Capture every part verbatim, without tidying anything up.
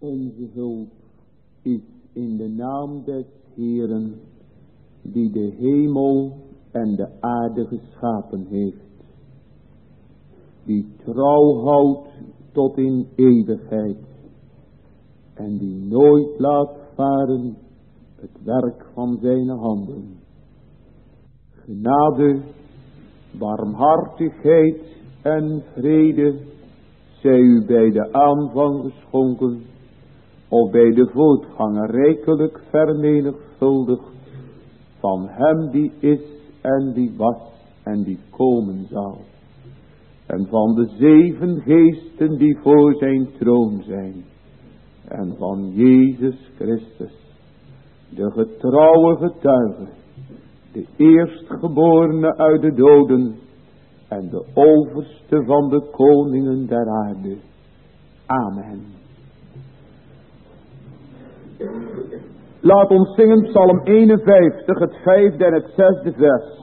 Onze hulp is in de naam des Heeren, die de hemel en de aarde geschapen heeft, die trouw houdt tot in eeuwigheid en die nooit laat varen het werk van zijn handen. Genade, barmhartigheid en vrede zij u bij de aanvang geschonken, of bij de voortganger rijkelijk vermenigvuldigd, van hem die is en die was en die komen zal, en van de zeven geesten die voor zijn troon zijn, en van Jezus Christus, de getrouwe getuige, de eerstgeborene uit de doden, en de overste van de koningen der aarde. Amen. Laat ons zingen Psalm eenenvijftig, het vijfde en het zesde vers.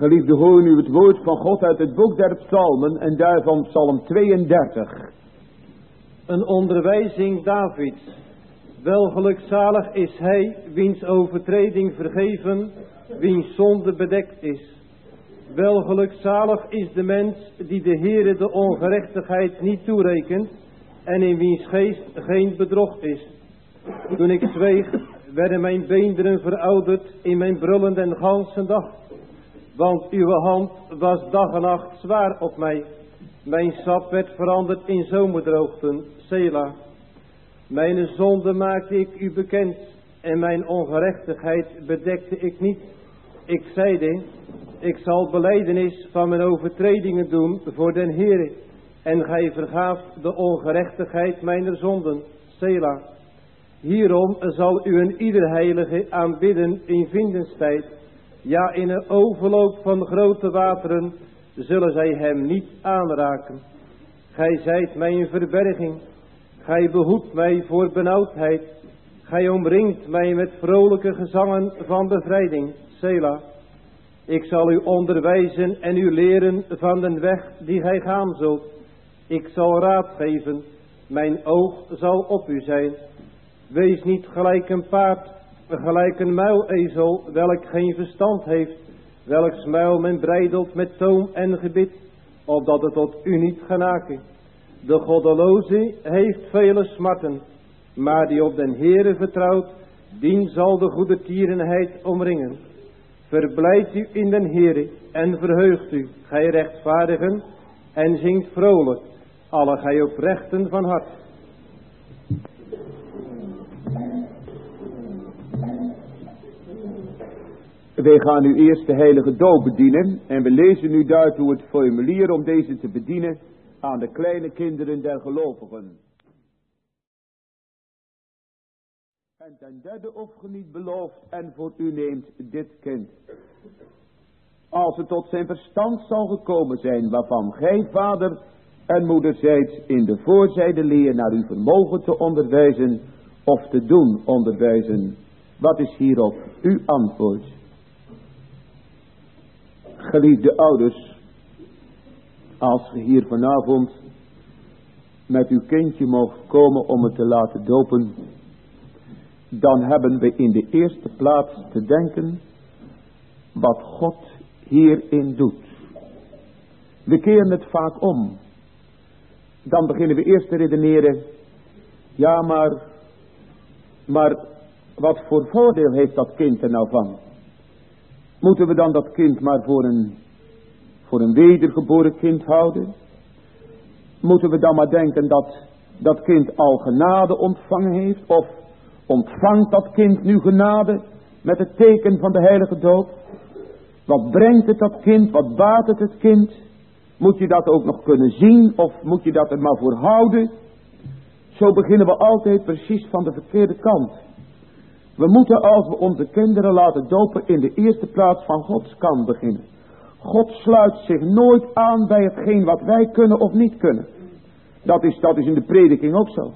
Geliefde, hoor nu het woord van God uit het boek der psalmen en daarvan psalm tweeëndertig. Een onderwijzing Davids. Welgelukzalig is hij, wiens overtreding vergeven, wiens zonde bedekt is. Welgelukzalig is de mens die de Heere de ongerechtigheid niet toerekent en in wiens geest geen bedrog is. Toen ik zweeg, werden mijn beenderen verouderd in mijn brullen den gansen dag. Want uw hand was dag en nacht zwaar op mij. Mijn sap werd veranderd in zomerdroogten, Sela. Mijn zonde maakte ik u bekend en mijn ongerechtigheid bedekte ik niet. Ik zeide, ik zal belijdenis van mijn overtredingen doen voor den Heere. En gij vergaaft de ongerechtigheid mijner zonden, Sela. Hierom zal u een ieder heilige aanbidden in vindenstijd. Ja, in een overloop van grote wateren zullen zij hem niet aanraken. Gij zijt mij een verberging. Gij behoedt mij voor benauwdheid. Gij omringt mij met vrolijke gezangen van bevrijding, Sela. Ik zal u onderwijzen en u leren van de weg die gij gaan zult. Ik zal raad geven. Mijn oog zal op u zijn. Wees niet gelijk een paard, gelijk een muilezel, welk geen verstand heeft, welks muil men breidelt met toom en gebit, opdat het tot u niet genaken. De goddeloze heeft vele smarten, maar die op den Heere vertrouwt, dien zal de goede tierenheid omringen. Verblijd u in den Heere en verheugt u, gij rechtvaardigen, en zingt vrolijk, alle gij oprechten van hart. Wij gaan nu eerst de heilige doop bedienen en we lezen nu daartoe het formulier om deze te bedienen aan de kleine kinderen der gelovigen. En ten derde of ge niet belooft en voor u neemt dit kind. Als het tot zijn verstand zal gekomen zijn, waarvan gij vader en moeder zijt, in de voorzijde leer naar uw vermogen te onderwijzen of te doen onderwijzen. Wat is hierop uw antwoord? Geliefde ouders, als ge hier vanavond met uw kindje mocht komen om het te laten dopen, dan hebben we in de eerste plaats te denken wat God hierin doet. We keren het vaak om. Dan beginnen we eerst te redeneren, ja maar, maar wat voor voordeel heeft dat kind er nou van? Moeten we dan dat kind maar voor een, voor een wedergeboren kind houden? Moeten we dan maar denken dat dat kind al genade ontvangen heeft? Of ontvangt dat kind nu genade met het teken van de heilige doop? Wat brengt het dat kind? Wat baat het het kind? Moet je dat ook nog kunnen zien? Of moet je dat er maar voor houden? Zo beginnen we altijd precies van de verkeerde kant. We moeten, als we onze kinderen laten dopen, in de eerste plaats van Gods kant beginnen. God sluit zich nooit aan bij hetgeen wat wij kunnen of niet kunnen. Dat is, dat is in de prediking ook zo.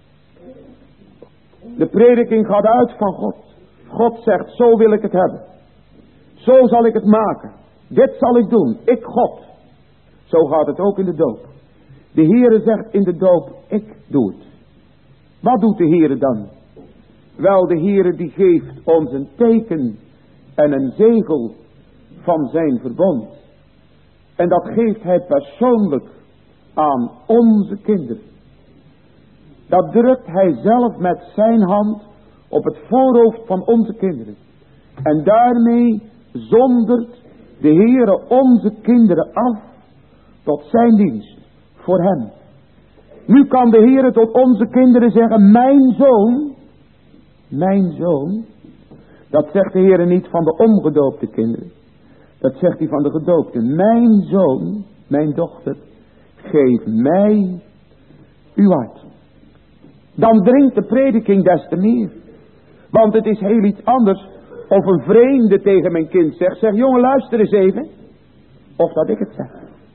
De prediking gaat uit van God. God zegt, zo wil ik het hebben. Zo zal ik het maken. Dit zal ik doen. Ik God. Zo gaat het ook in de doop. De Heere zegt in de doop, ik doe het. Wat doet de Heere dan? Wel, de Heere die geeft ons een teken en een zegel van zijn verbond. En dat geeft hij persoonlijk aan onze kinderen. Dat drukt hij zelf met zijn hand op het voorhoofd van onze kinderen. En daarmee zondert de Heere onze kinderen af tot zijn dienst voor hem. Nu kan de Heere tot onze kinderen zeggen, mijn zoon, mijn zoon. Dat zegt de Heere niet van de ongedoopte kinderen. Dat zegt hij van de gedoopten. Mijn zoon, mijn dochter, geef mij uw hart. Dan dringt de prediking des te meer. Want het is heel iets anders of een vreemde tegen mijn kind zegt, zeg jongen luister eens even. Of dat ik het zeg.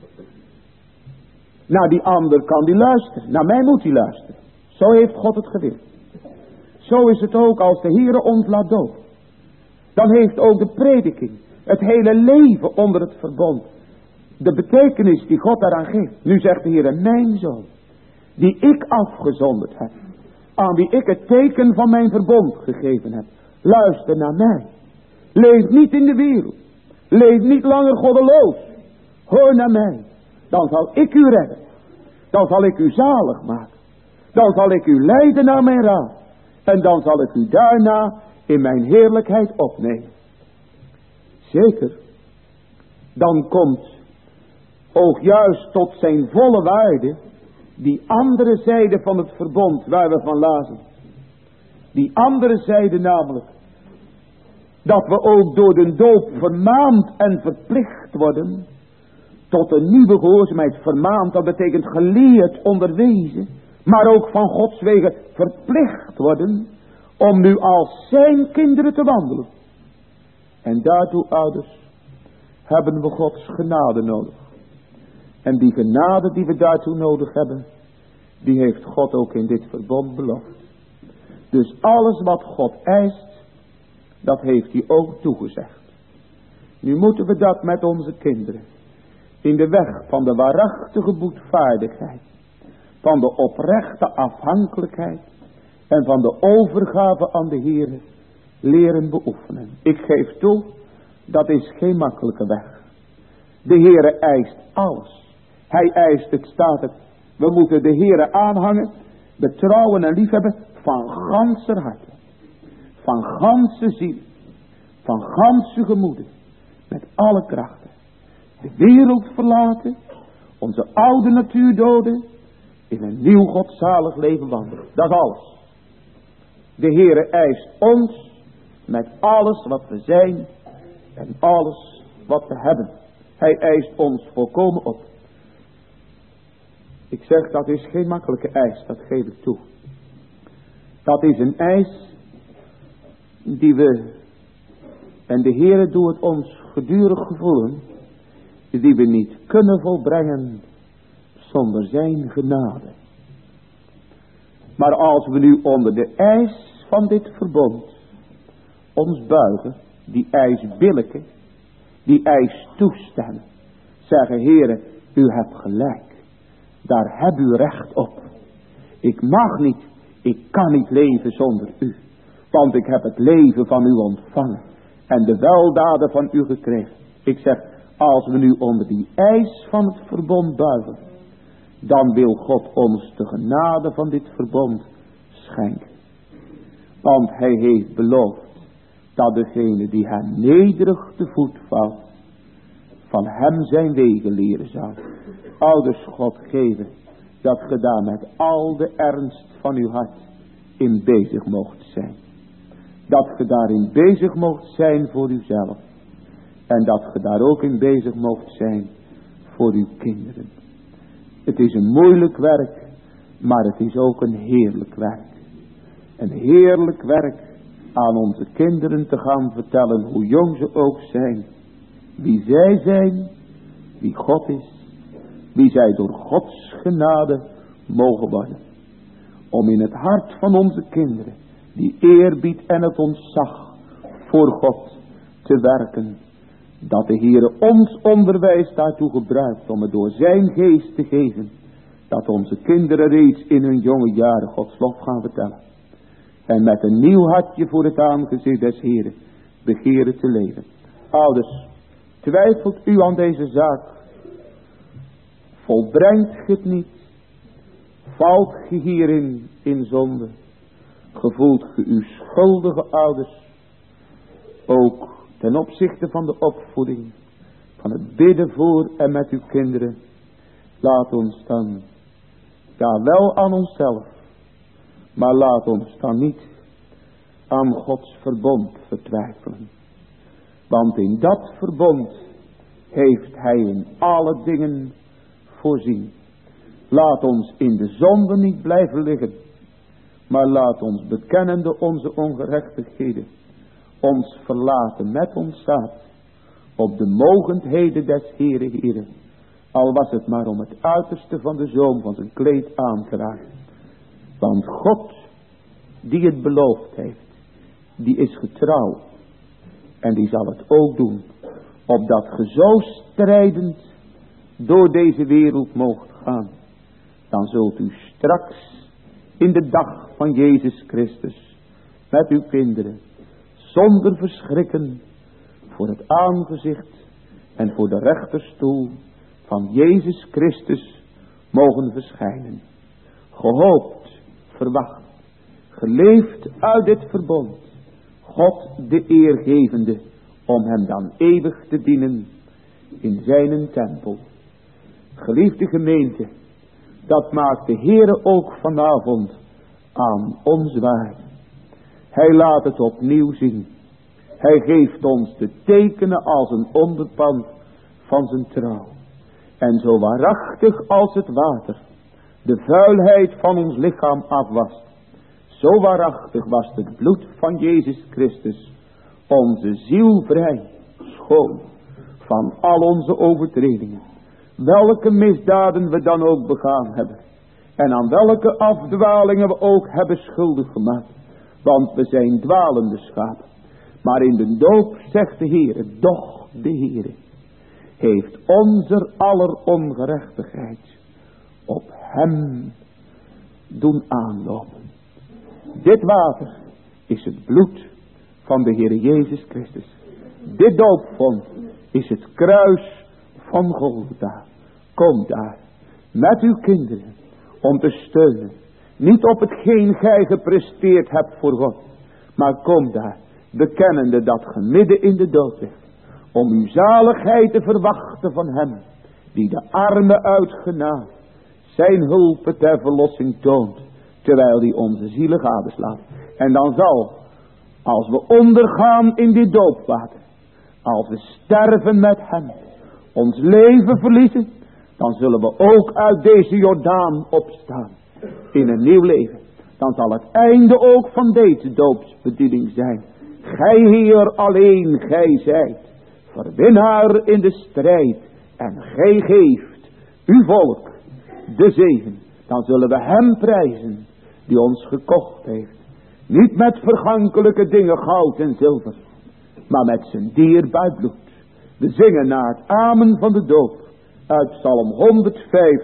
Naar die ander kan die luisteren. Naar mij moet hij luisteren. Zo heeft God het gewild. Zo is het ook als de Heere ons laat dopen. Dan heeft ook de prediking Het hele leven onder het verbond. De betekenis die God daaraan geeft. Nu zegt de Heer, mijn zoon, die ik afgezonderd heb, aan wie ik het teken van mijn verbond gegeven heb. Luister naar mij. Leef niet in de wereld. Leef niet langer goddeloos. Hoor naar mij. Dan zal ik u redden. Dan zal ik u zalig maken. Dan zal ik u leiden naar mijn raad. En dan zal ik u daarna in mijn heerlijkheid opnemen. Zeker. Dan komt ook juist tot zijn volle waarde die andere zijde van het verbond waar we van lazen. Die andere zijde namelijk. Dat we ook door de doop vermaand en verplicht worden. Tot een nieuwe gehoorzaamheid. Vermaand, dat betekent geleerd, onderwezen. Maar ook van Gods wegen verplicht worden. Om nu als zijn kinderen te wandelen. En daartoe, ouders, hebben we Gods genade nodig. En die genade die we daartoe nodig hebben, die heeft God ook in dit verbond beloofd. Dus alles wat God eist, dat heeft hij ook toegezegd. Nu moeten we dat met onze kinderen in de weg van de waarachtige boetvaardigheid, van de oprechte afhankelijkheid en van de overgave aan de Heer leren beoefenen. Ik geef toe, dat is geen makkelijke weg. De Heer eist alles. Hij eist, het staat het, we moeten de Heer aanhangen, betrouwen en liefhebben van ganser harte, van ganse ziel, van ganse gemoeden, met alle krachten. De wereld verlaten, onze oude natuur doden, in een nieuw godzalig leven wandelen. Dat is alles. De Heere eist ons met alles wat we zijn en alles wat we hebben. Hij eist ons volkomen op. Ik zeg, dat is geen makkelijke eis, dat geef ik toe. Dat is een eis die we, en de Heere doet het ons gedurig gevoelen, die we niet kunnen volbrengen zonder zijn genade. Maar als we nu onder de eis van dit verbond ons buigen, die eis billijken, die eis toestemmen, zeggen, Heere, u hebt gelijk. Daar heb u recht op. Ik mag niet, ik kan niet leven zonder u. Want ik heb het leven van u ontvangen. En de weldaden van u gekregen. Ik zeg, als we nu onder die eis van het verbond buigen, dan wil God ons de genade van dit verbond schenken. Want hij heeft beloofd dat degene die hem nederig te voet valt, van hem zijn wegen leren zal. Ouders, God geven dat ge daar met al de ernst van uw hart in bezig moogt zijn. Dat ge daarin bezig moogt zijn voor uzelf. En dat ge daar ook in bezig moogt zijn voor uw kinderen. Het is een moeilijk werk, maar het is ook een heerlijk werk. Een heerlijk werk aan onze kinderen te gaan vertellen, hoe jong ze ook zijn, wie zij zijn, wie God is, wie zij door Gods genade mogen worden. Om in het hart van onze kinderen die eerbied en het ontzag voor God te werken. Dat de Heere ons onderwijs daartoe gebruikt om het door zijn geest te geven. Dat onze kinderen reeds in hun jonge jaren Gods lof gaan vertellen. En met een nieuw hartje voor het aangezicht des Heeren begeren te leven. Ouders, twijfelt u aan deze zaak? Volbrengt ge het niet? Valt ge hierin in zonde? Gevoelt ge uw schuldige ouders? Ook ten opzichte van de opvoeding, van het bidden voor en met uw kinderen. Laat ons dan, ja wel aan onszelf, maar laat ons dan niet aan Gods verbond vertwijfelen. Want in dat verbond heeft hij in alle dingen voorzien. Laat ons in de zonde niet blijven liggen, maar laat ons bekennende onze ongerechtigheden ons verlaten met ons zaad op de mogendheden des Heere Heere, al was het maar om het uiterste van de zoom van zijn kleed aan te raken. Want God die het beloofd heeft, die is getrouw en die zal het ook doen. opdat ge zo strijdend door deze wereld moogt gaan. Dan zult u straks in de dag van Jezus Christus met uw kinderen zonder verschrikken voor het aangezicht en voor de rechterstoel van Jezus Christus mogen verschijnen. Gehoopt, verwacht, geleefd uit dit verbond, God de eer gevende om hem dan eeuwig te dienen in zijn tempel. Geliefde gemeente, dat maakt de Heere ook vanavond aan ons waar. Hij laat het opnieuw zien. Hij geeft ons de tekenen als een onderpand van zijn trouw. En zo waarachtig als het water de vuilheid van ons lichaam afwast, zo waarachtig was het bloed van Jezus Christus onze ziel vrij, schoon van al onze overtredingen. Welke misdaden we dan ook begaan hebben. En aan welke afdwalingen we ook hebben schuldig gemaakt. Want we zijn dwalende schapen. Maar in de doop zegt de Heere, doch de Heere heeft onze aller ongerechtigheid op hem doen aanlopen. Dit water is het bloed van de Heere Jezus Christus. Dit doopvond is het kruis van Golgotha. Kom daar met uw kinderen om te steunen. Niet op hetgeen gij gepresteerd hebt voor God. Maar kom daar bekennende dat ge midden in de dood ligt. Om uw zaligheid te verwachten van hem. Die de armen uitgenaamd zijn hulp ter verlossing toont. Terwijl hij onze zielen gadeslaat. En dan zal, als we ondergaan in dit doopwater. Als we sterven met hem. Ons leven verliezen. Dan zullen we ook uit deze Jordaan opstaan. In een nieuw leven. Dan zal het einde ook van deze doopsbediening zijn. Gij Heer alleen, gij zijt verwinnaar in de strijd. En gij geeft uw volk de zegen. Dan zullen we hem prijzen die ons gekocht heeft. Niet met vergankelijke dingen, goud en zilver. Maar met zijn dierbaar bloed. We zingen naar het amen van de doop. Uit Psalm honderdvijf.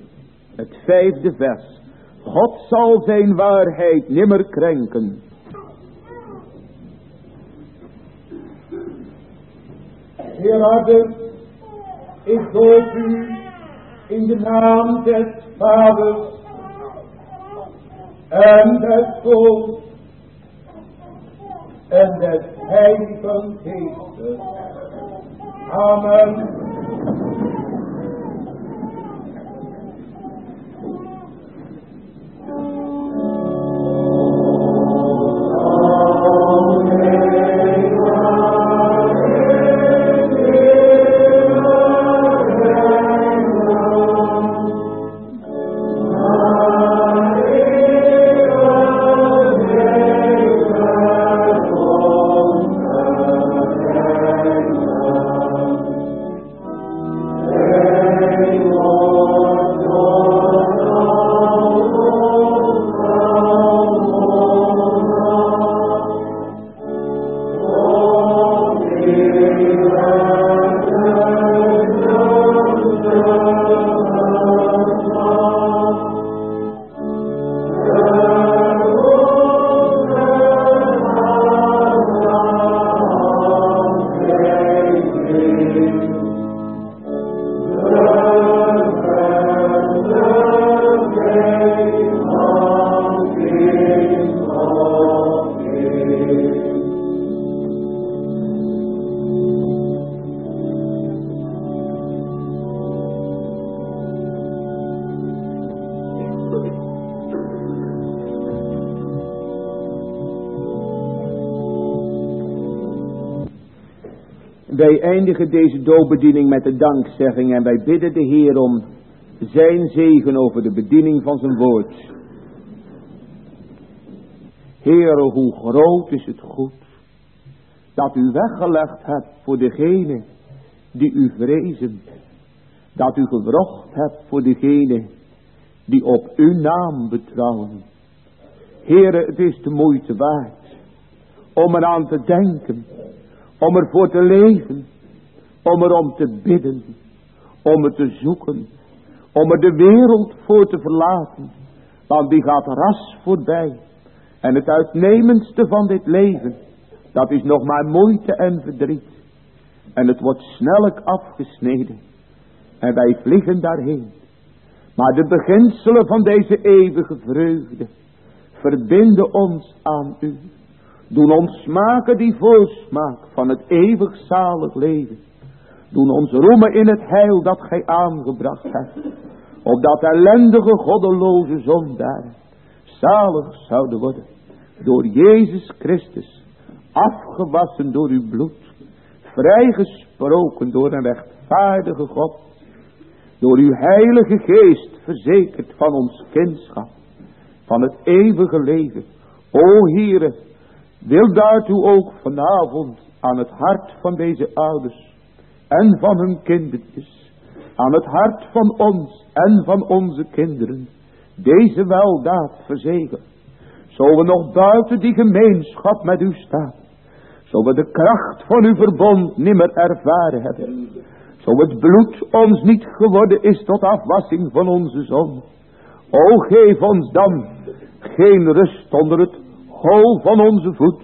Het vijfde vers. God zal zijn waarheid nimmer krenken. Heer Vader, ik doop u in de naam des Vaders en des Zoons en des Heiligen Geestes. Amen. Wij eindigen deze doopbediening met de dankzegging en wij bidden de Heer om zijn zegen over de bediening van zijn woord. Heere, hoe groot is het goed dat u weggelegd hebt voor degene die u vrezen. Dat u gewrocht hebt voor degene die op uw naam betrouwen. Heere, het is de moeite waard om eraan te denken. Om ervoor te leven. om erom te bidden, om het te zoeken, om er de wereld voor te verlaten, want die gaat ras voorbij. En het uitnemendste van dit leven, dat is nog maar moeite en verdriet. En het wordt snellijk afgesneden. En wij vliegen daarheen. Maar de beginselen van deze eeuwige vreugde verbinden ons aan u. Doen ons smaken die voorsmaak van het eeuwig zalig leven. Doen ons roemen in het heil dat gij aangebracht hebt. Opdat ellendige goddeloze zondaren zalig zouden worden. Door Jezus Christus, afgewassen door uw bloed. Vrijgesproken door een rechtvaardige God. Door uw heilige geest verzekerd van ons kindschap. Van het eeuwige leven. O Heere, wil daartoe ook vanavond aan het hart van deze ouders. En van hun kindertjes. Aan het hart van ons en van onze kinderen. Deze weldaad verzegelen. Zo we nog buiten die gemeenschap met u staan. Zo we de kracht van uw verbond nimmer ervaren hebben. Zo het bloed ons niet geworden is tot afwassing van onze zonde. O geef ons dan geen rust onder het hol van onze voet.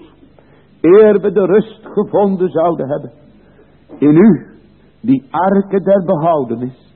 Eer we de rust gevonden zouden hebben. In u, die arke der behoudenis.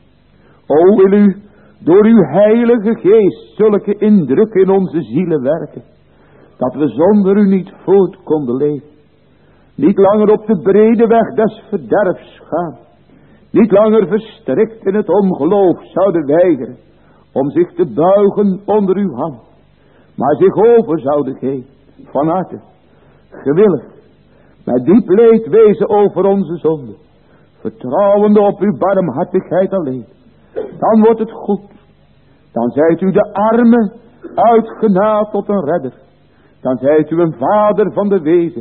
O wil u door uw heilige geest zulke indruk in onze zielen werken. Dat we zonder u niet voort konden leven. Niet langer op de brede weg des verderfs gaan. Niet langer verstrikt in het ongeloof zouden weigeren. Om zich te buigen onder uw hand. Maar zich over zouden geven. Van harte. Gewillig. Met diep leed wezen over onze zonde. Vertrouwende op uw barmhartigheid alleen. Dan wordt het goed. Dan zijt u de arme uitgenaad tot een redder. Dan zijt u een vader van de wezen.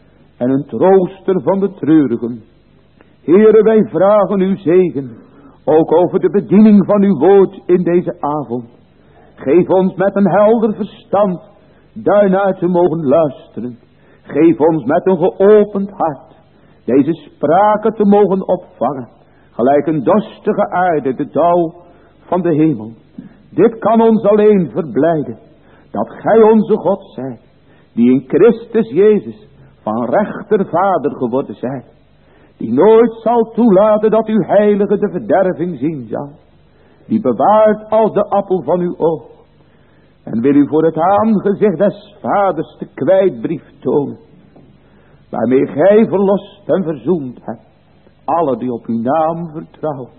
En een trooster van de treurigen. Heere, wij vragen uw zegen. Ook over de bediening van uw woord in deze avond. Geef ons met een helder verstand daarnaar te mogen luisteren. Geef ons met een geopend hart deze spraken te mogen opvangen. Gelijk een dorstige aarde de dauw van de hemel. Dit kan ons alleen verblijden. Dat gij onze God zijt. Die in Christus Jezus van rechter vader geworden zijt. Die nooit zal toelaten dat uw heilige de verderving zien zal. Die bewaart als de appel van uw oog. En wil u voor het aangezicht des vaders de kwijtbrief tonen. Waarmee gij verlost en verzoend hebt. Alle die op uw naam vertrouwen.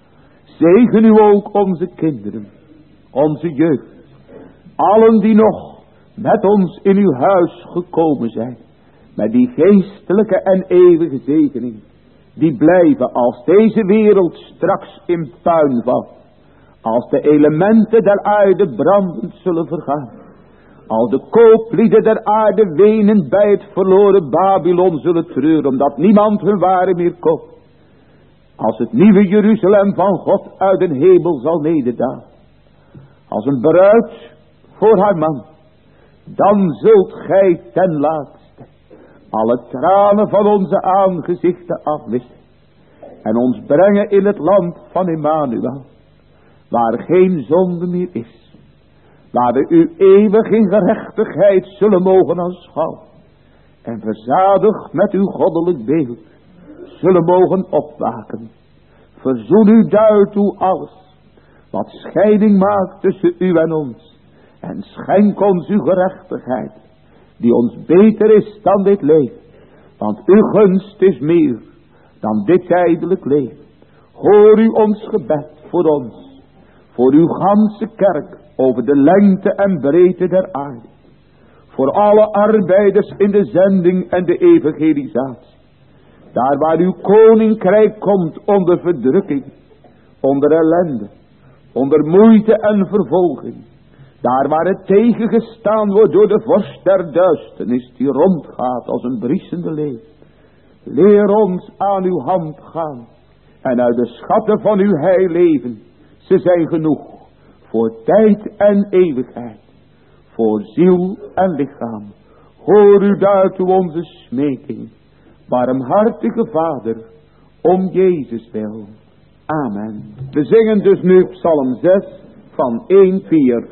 Zegen u ook onze kinderen. Onze jeugd. Allen die nog met ons in uw huis gekomen zijn. Met die geestelijke en eeuwige zegening. Die blijven als deze wereld straks in puin valt. Als de elementen der aarde brandend zullen vergaan. Als de kooplieden der aarde wenend bij het verloren Babylon zullen treuren. Omdat niemand hun ware meer koopt. Als het nieuwe Jeruzalem van God uit den hemel zal nederdalen. Als een bruid voor haar man. Dan zult gij ten laatste alle tranen van onze aangezichten afwissen. En ons brengen in het land van Emmanuel. Waar geen zonde meer is. Waar we u eeuwig in gerechtigheid zullen mogen aanschouwen. En verzadigd met uw goddelijk beeld zullen mogen opwaken. Verzoen u daartoe alles. Wat scheiding maakt tussen u en ons. En schenk ons uw gerechtigheid. Die ons beter is dan dit leven. Want uw gunst is meer dan dit tijdelijk leven. Hoor u ons gebed voor ons. Voor uw ganse kerk over de lengte en breedte der aarde. Voor alle arbeiders in de zending en de evangelisatie. Daar waar uw koninkrijk komt onder verdrukking. Onder ellende. Onder moeite en vervolging. Daar waar het tegengestaan wordt door de vorst der duisternis die rondgaat als een briesende leeuw. Leer ons aan uw hand gaan. En uit de schatten van uw heil leven. Ze zijn genoeg. Voor tijd en eeuwigheid. Voor ziel en lichaam. Hoor u daartoe onze smeking. Barmhartige Vader. om Jezus wil. Amen. We zingen dus nu Psalm zes van één vier.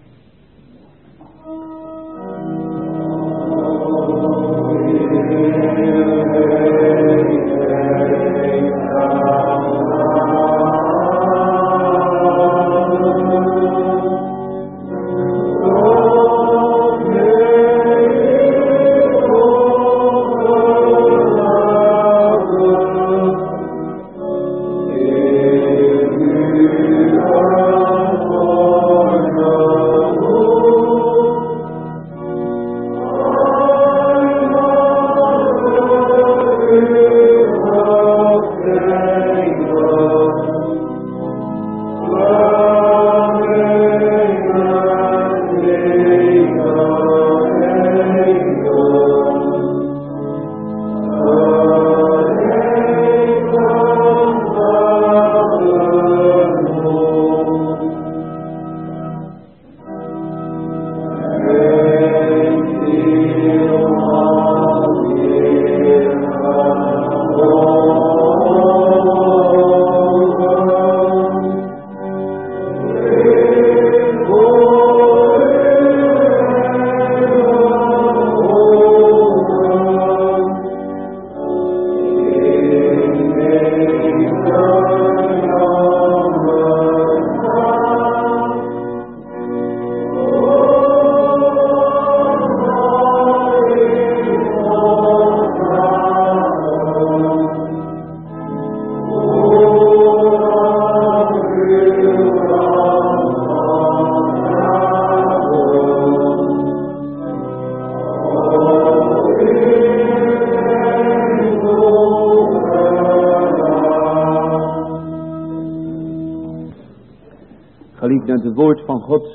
Het woord van God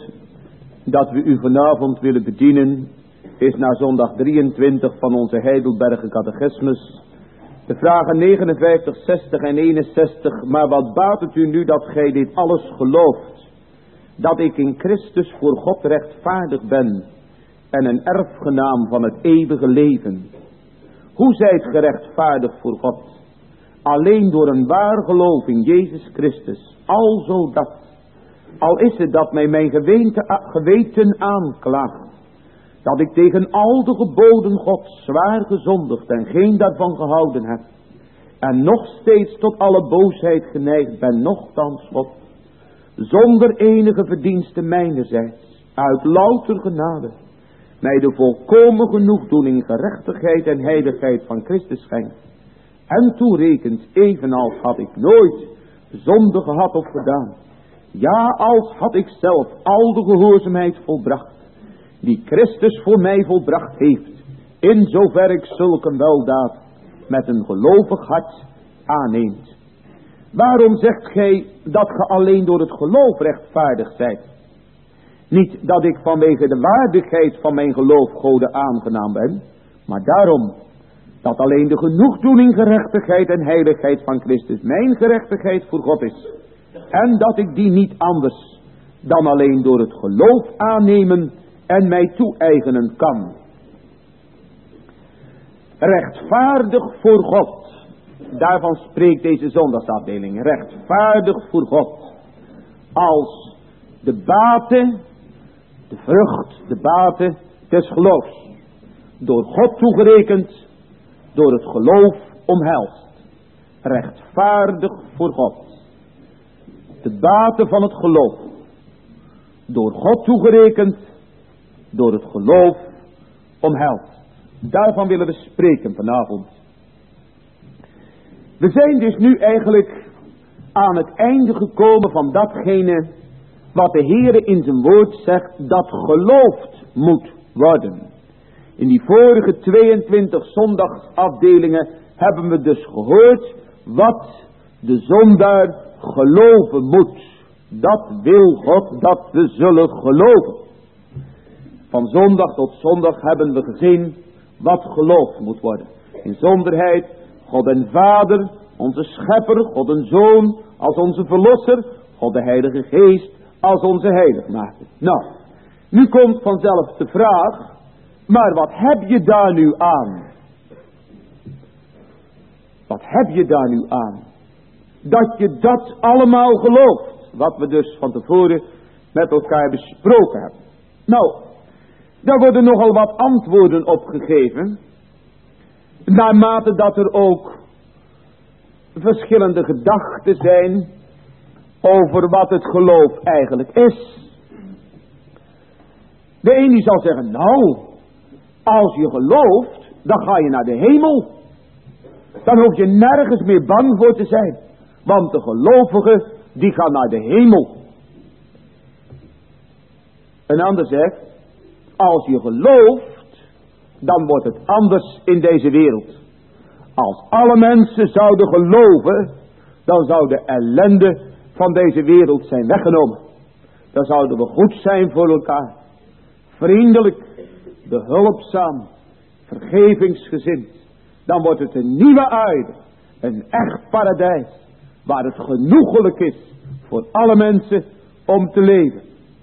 dat we u vanavond willen bedienen is naar zondag drieëntwintig van onze Heidelberger catechismus. De vragen negenenvijftig, zestig en eenenzestig. Maar wat baat het u nu dat gij dit alles gelooft? Dat ik in Christus voor God rechtvaardig ben en een erfgenaam van het eeuwige leven. Hoe zijt gerechtvaardig voor God? Alleen door een waar geloof in Jezus Christus. Alzo dat. Al is het dat mij mijn geweten, geweten aanklaagt, dat ik tegen al de geboden Gods zwaar gezondigd en geen daarvan gehouden heb, en nog steeds tot alle boosheid geneigd ben, nochtans God, zonder enige verdienste mijnerzijds, uit louter genade, mij de volkomen genoegdoening, gerechtigheid en heiligheid van Christus schenkt, en toerekent, evenals had ik nooit zonde gehad of gedaan. Ja, als had ik zelf al de gehoorzaamheid volbracht, die Christus voor mij volbracht heeft, in zover ik zulke weldaad met een gelovig hart aanneemt. Waarom zegt gij dat ge alleen door het geloof rechtvaardig zijt? Niet dat ik vanwege de waardigheid van mijn geloof Gode aangenaam ben, maar daarom dat alleen de genoegdoening, gerechtigheid en heiligheid van Christus mijn gerechtigheid voor God is. En dat ik die niet anders dan alleen door het geloof aannemen en mij toe-eigenen kan. Rechtvaardig voor God. Daarvan spreekt deze zondagsafdeling. Rechtvaardig voor God. Als de bate, de vrucht, de bate des geloofs. Door God toegerekend, door het geloof omhelst. Rechtvaardig voor God. De bate van het geloof. Door God toegerekend. Door het geloof omhelst. Daarvan willen we spreken vanavond. We zijn dus nu eigenlijk aan het einde gekomen van datgene wat de Heere in zijn woord zegt dat geloofd moet worden. In die vorige tweeëntwintig zondagsafdelingen hebben we dus gehoord wat de zondaar geloven moet. Dat wil God dat we zullen geloven. Van zondag tot zondag hebben we gezien wat geloofd moet worden. In zonderheid God en Vader, onze Schepper, God en Zoon als onze Verlosser, God de Heilige Geest als onze Heiligmaker. Nou, nu komt vanzelf de vraag, maar wat heb je daar nu aan? Wat heb je daar nu aan? Dat je dat allemaal gelooft. Wat we dus van tevoren met elkaar besproken hebben. Nou, daar worden nogal wat antwoorden op gegeven. Naarmate dat er ook verschillende gedachten zijn over wat het geloof eigenlijk is. De ene zal zeggen, nou, als je gelooft, dan ga je naar de hemel. Dan hoef je nergens meer bang voor te zijn. Want de gelovigen, die gaan naar de hemel. Een ander zegt, als je gelooft, dan wordt het anders in deze wereld. Als alle mensen zouden geloven, dan zou de ellende van deze wereld zijn weggenomen. Dan zouden we goed zijn voor elkaar. Vriendelijk, behulpzaam, vergevingsgezind. Dan wordt het een nieuwe aarde, een echt paradijs, waar het genoegelijk is voor alle mensen om te leven.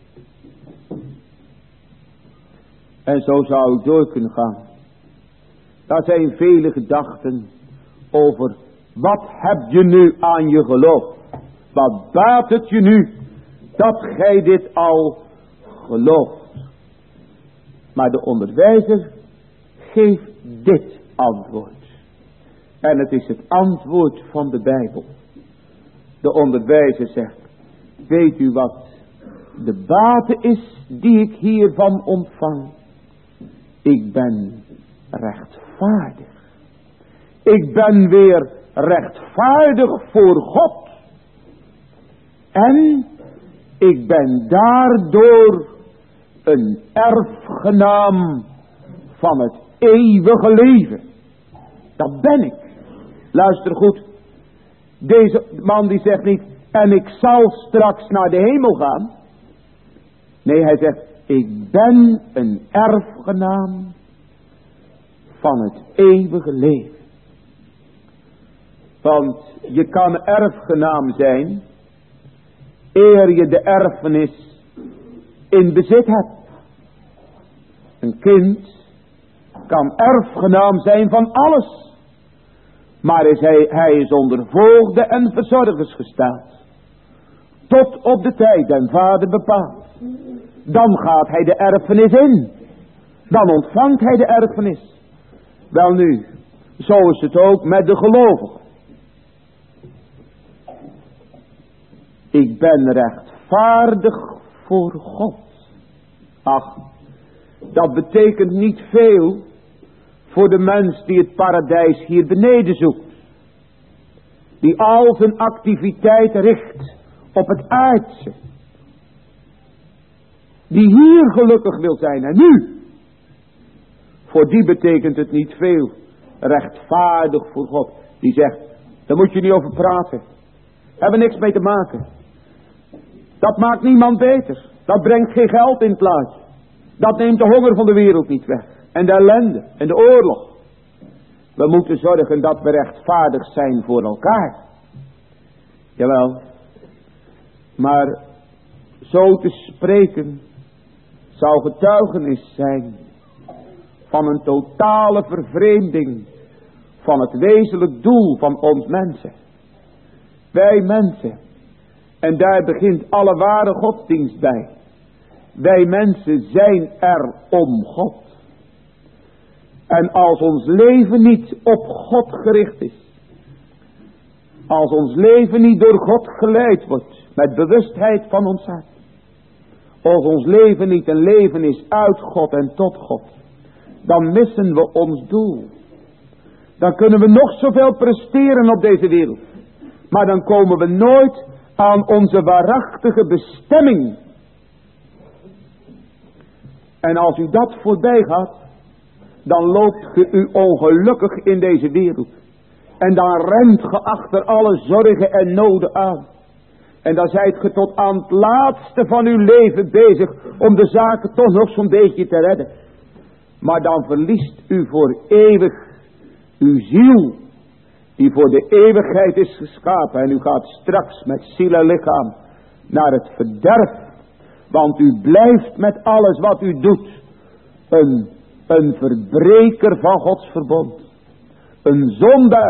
En zo zou ik door kunnen gaan. Daar zijn vele gedachten over, wat heb je nu aan je geloof? Wat baat het je nu dat gij dit al gelooft? Maar de onderwijzer geeft dit antwoord. En het is het antwoord van de Bijbel. De onderwijzer zegt, weet u wat de bate is die ik hiervan ontvang? Ik ben rechtvaardig. Ik ben weer rechtvaardig voor God. En ik ben daardoor een erfgenaam van het eeuwige leven. Dat ben ik. Luister goed. Deze man die zegt niet, en ik zal straks naar de hemel gaan. Nee, hij zegt, ik ben een erfgenaam van het eeuwige leven. Want je kan erfgenaam zijn, eer je de erfenis in bezit hebt. Een kind kan erfgenaam zijn van alles. Maar is hij, hij is onder voogden en verzorgers gesteld. Tot op de tijd den vader bepaalt. Dan gaat hij de erfenis in. Dan ontvangt hij de erfenis. Wel nu, zo is het ook met de gelovigen. Ik ben rechtvaardig voor God. Ach, dat betekent niet veel voor de mens die het paradijs hier beneden zoekt. Die al zijn activiteit richt op het aardse. Die hier gelukkig wil zijn en nu. Voor die betekent het niet veel. Rechtvaardig voor God. Die zegt, daar moet je niet over praten. Hebben niks mee te maken. Dat maakt niemand beter. Dat brengt geen geld in het plaatje. Dat neemt de honger van de wereld niet weg. En de ellende en de oorlog. We moeten zorgen dat we rechtvaardig zijn voor elkaar. Jawel. Maar zo te spreken zou getuigenis zijn van een totale vervreemding van het wezenlijk doel van ons mensen. Wij mensen, en daar begint alle ware godsdienst bij. Wij mensen zijn er om God. En als ons leven niet op God gericht is, als ons leven niet door God geleid wordt, met bewustheid van ons hart, als ons leven niet een leven is uit God en tot God, dan missen we ons doel. Dan kunnen we nog zoveel presteren op deze wereld, maar dan komen we nooit aan onze waarachtige bestemming. En als u dat voorbij gaat, dan loopt ge u ongelukkig in deze wereld. En dan rent ge achter alle zorgen en noden aan. En dan zijt ge tot aan het laatste van uw leven bezig om de zaken toch nog zo'n beetje te redden. Maar dan verliest u voor eeuwig uw ziel, die voor de eeuwigheid is geschapen. En u gaat straks met ziel en lichaam naar het verderf. Want u blijft met alles wat u doet een, een verbreker van Gods verbond. Een zondaar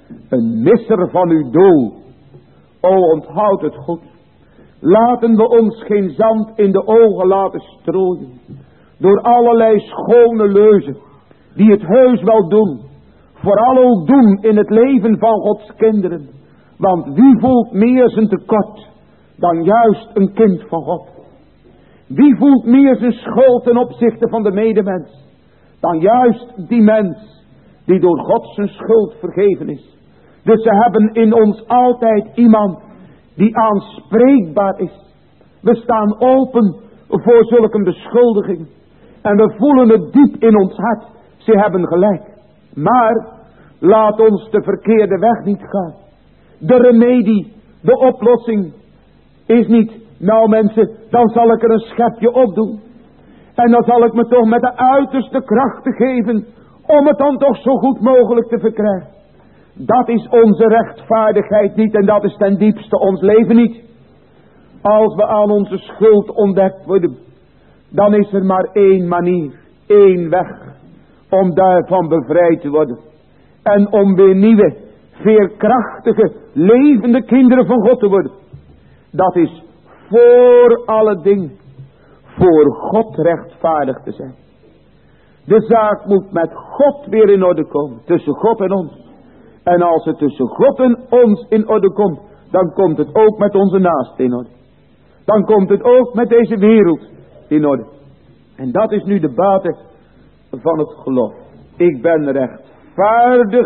een misser van uw doel. O, onthoud het goed. Laten we ons geen zand in de ogen laten strooien. Door allerlei schone leuzen. Die het heus wel doen. Vooral ook doen in het leven van Gods kinderen. Want wie voelt meer zijn tekort dan juist een kind van God? Wie voelt meer zijn schuld ten opzichte van de medemens dan juist die mens die door God zijn schuld vergeven is? Dus ze hebben in ons altijd iemand die aanspreekbaar is. We staan open voor zulke beschuldiging. En we voelen het diep in ons hart. Ze hebben gelijk. Maar laat ons de verkeerde weg niet gaan. De remedie, de oplossing is niet, nou mensen, dan zal ik er een schepje op doen. En dan zal ik me toch met de uiterste krachten geven om het dan toch zo goed mogelijk te verkrijgen. Dat is onze rechtvaardigheid niet en dat is ten diepste ons leven niet. Als we aan onze schuld ontdekt worden, dan is er maar één manier, één weg om daarvan bevrijd te worden. En om weer nieuwe, veerkrachtige, levende kinderen van God te worden. Dat is voor alle dingen, voor God rechtvaardig te zijn. De zaak moet met God weer in orde komen, tussen God en ons. En als het tussen God en ons in orde komt, dan komt het ook met onze naasten in orde. Dan komt het ook met deze wereld in orde. En dat is nu de bate van het geloof. Ik ben rechtvaardig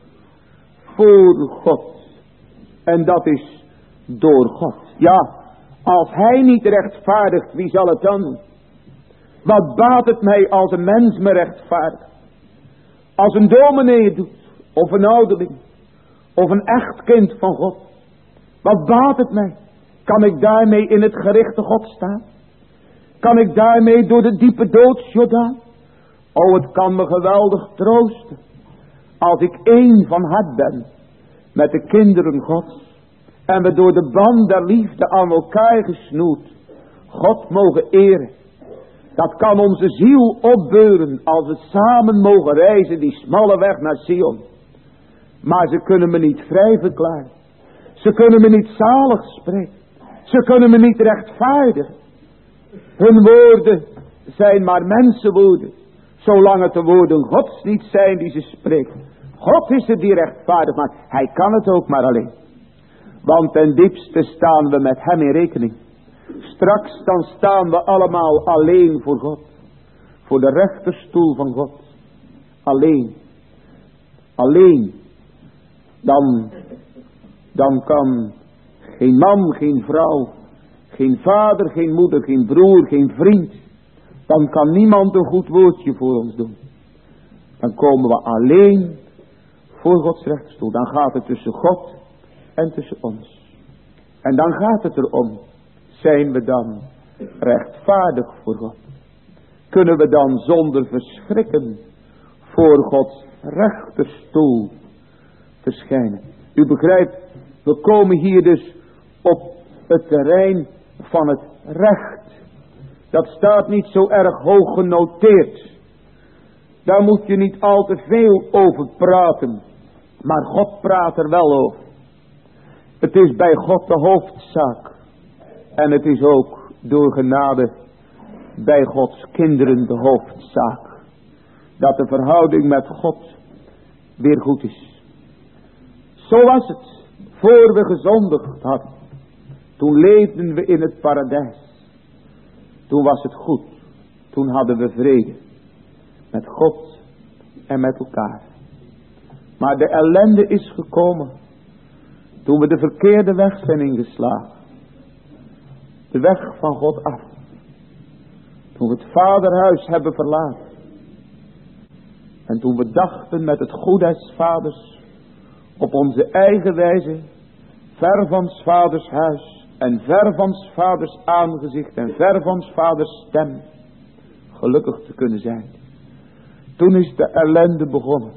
voor God. En dat is door God. Ja, als hij niet rechtvaardigt, wie zal het dan doen? Wat baat het mij als een mens me rechtvaardigt? Als een dominee het doet, of een ouderling, of een echt kind van God. Wat baat het mij? Kan ik daarmee in het gerichte God staan? Kan ik daarmee door de diepe doodsjordaan? O, het kan me geweldig troosten. Als ik één van hart ben met de kinderen Gods. En we door de band der liefde aan elkaar gesnoerd God mogen eren. Dat kan onze ziel opbeuren als we samen mogen reizen die smalle weg naar Sion. Maar ze kunnen me niet vrij verklaren. Ze kunnen me niet zalig spreken. Ze kunnen me niet rechtvaardigen. Hun woorden zijn maar mensenwoorden. Zolang het de woorden Gods niet zijn die ze spreken. God is het die rechtvaardig maakt. Hij kan het ook maar alleen. Want ten diepste staan we met hem in rekening. Straks dan staan we allemaal alleen voor God. Voor de rechterstoel van God. Alleen. Alleen. Dan, dan kan geen man, geen vrouw, geen vader, geen moeder, geen broer, geen vriend. Dan kan niemand een goed woordje voor ons doen. Dan komen we alleen voor Gods rechterstoel. Dan gaat het tussen God en tussen ons. En dan gaat het erom. Zijn we dan rechtvaardig voor God? Kunnen we dan zonder verschrikken voor Gods rechterstoel verschijnen? U begrijpt, we komen hier dus op het terrein van het recht. Dat staat niet zo erg hoog genoteerd. Daar moet je niet al te veel over praten. Maar God praat er wel over. Het is bij God de hoofdzaak. En het is ook door genade bij Gods kinderen de hoofdzaak. Dat de verhouding met God weer goed is. Zo was het voor we gezondigd hadden. Toen leefden we in het paradijs. Toen was het goed. Toen hadden we vrede. Met God en met elkaar. Maar de ellende is gekomen. Toen we de verkeerde weg zijn ingeslagen. De weg van God af. Toen we het vaderhuis hebben verlaten. En toen we dachten met het goed des vaders. Op onze eigen wijze. Ver van 's vaders huis. En ver van 's vaders aangezicht. En ver van 's vaders stem. Gelukkig te kunnen zijn. Toen is de ellende begonnen.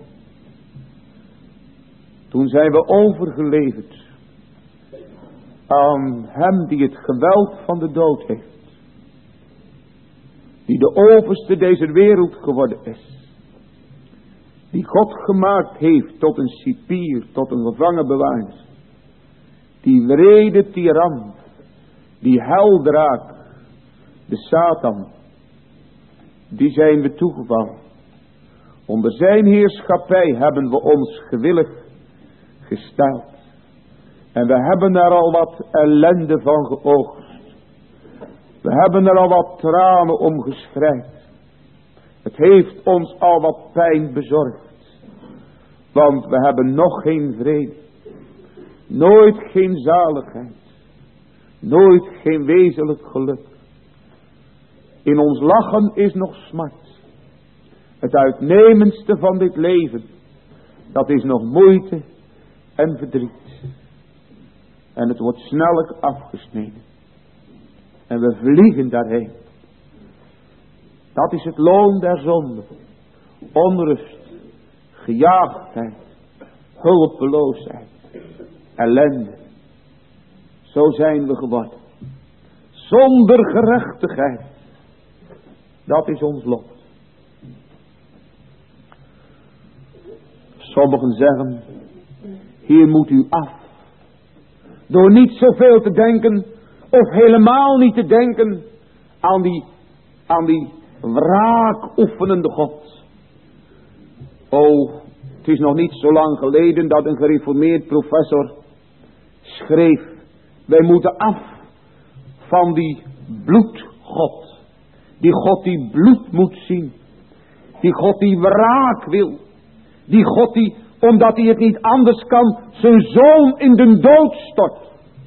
Toen zijn we overgeleverd aan hem die het geweld van de dood heeft. Die de overste deze wereld geworden is. Die God gemaakt heeft tot een cipier, tot een gevangenbewaarder. Die wrede tiran, die heldraak, de Satan, die zijn we toegevallen. Onder zijn heerschappij hebben we ons gewillig gesteld. En we hebben er al wat ellende van geoogst. We hebben er al wat tranen om geschreid. Het heeft ons al wat pijn bezorgd. Want we hebben nog geen vrede. Nooit geen zaligheid. Nooit geen wezenlijk geluk. In ons lachen is nog smart. Het uitnemendste van dit leven, dat is nog moeite en verdriet. En het wordt snellijk afgesneden. En we vliegen daarheen. Dat is het loon der zonde. Onrust, gejaagdheid, hulpeloosheid, ellende. Zo zijn we geworden. Zonder gerechtigheid. Dat is ons lot. Sommigen zeggen, hier moet u af. Door niet zoveel te denken, of helemaal niet te denken aan die, aan die wraakoefenende God. Oh, het is nog niet zo lang geleden dat een gereformeerd professor schreef, wij moeten af van die bloedgod. Die God die bloed moet zien. Die God die wraak wil. Die God die, omdat hij het niet anders kan, zijn zoon in de dood stort.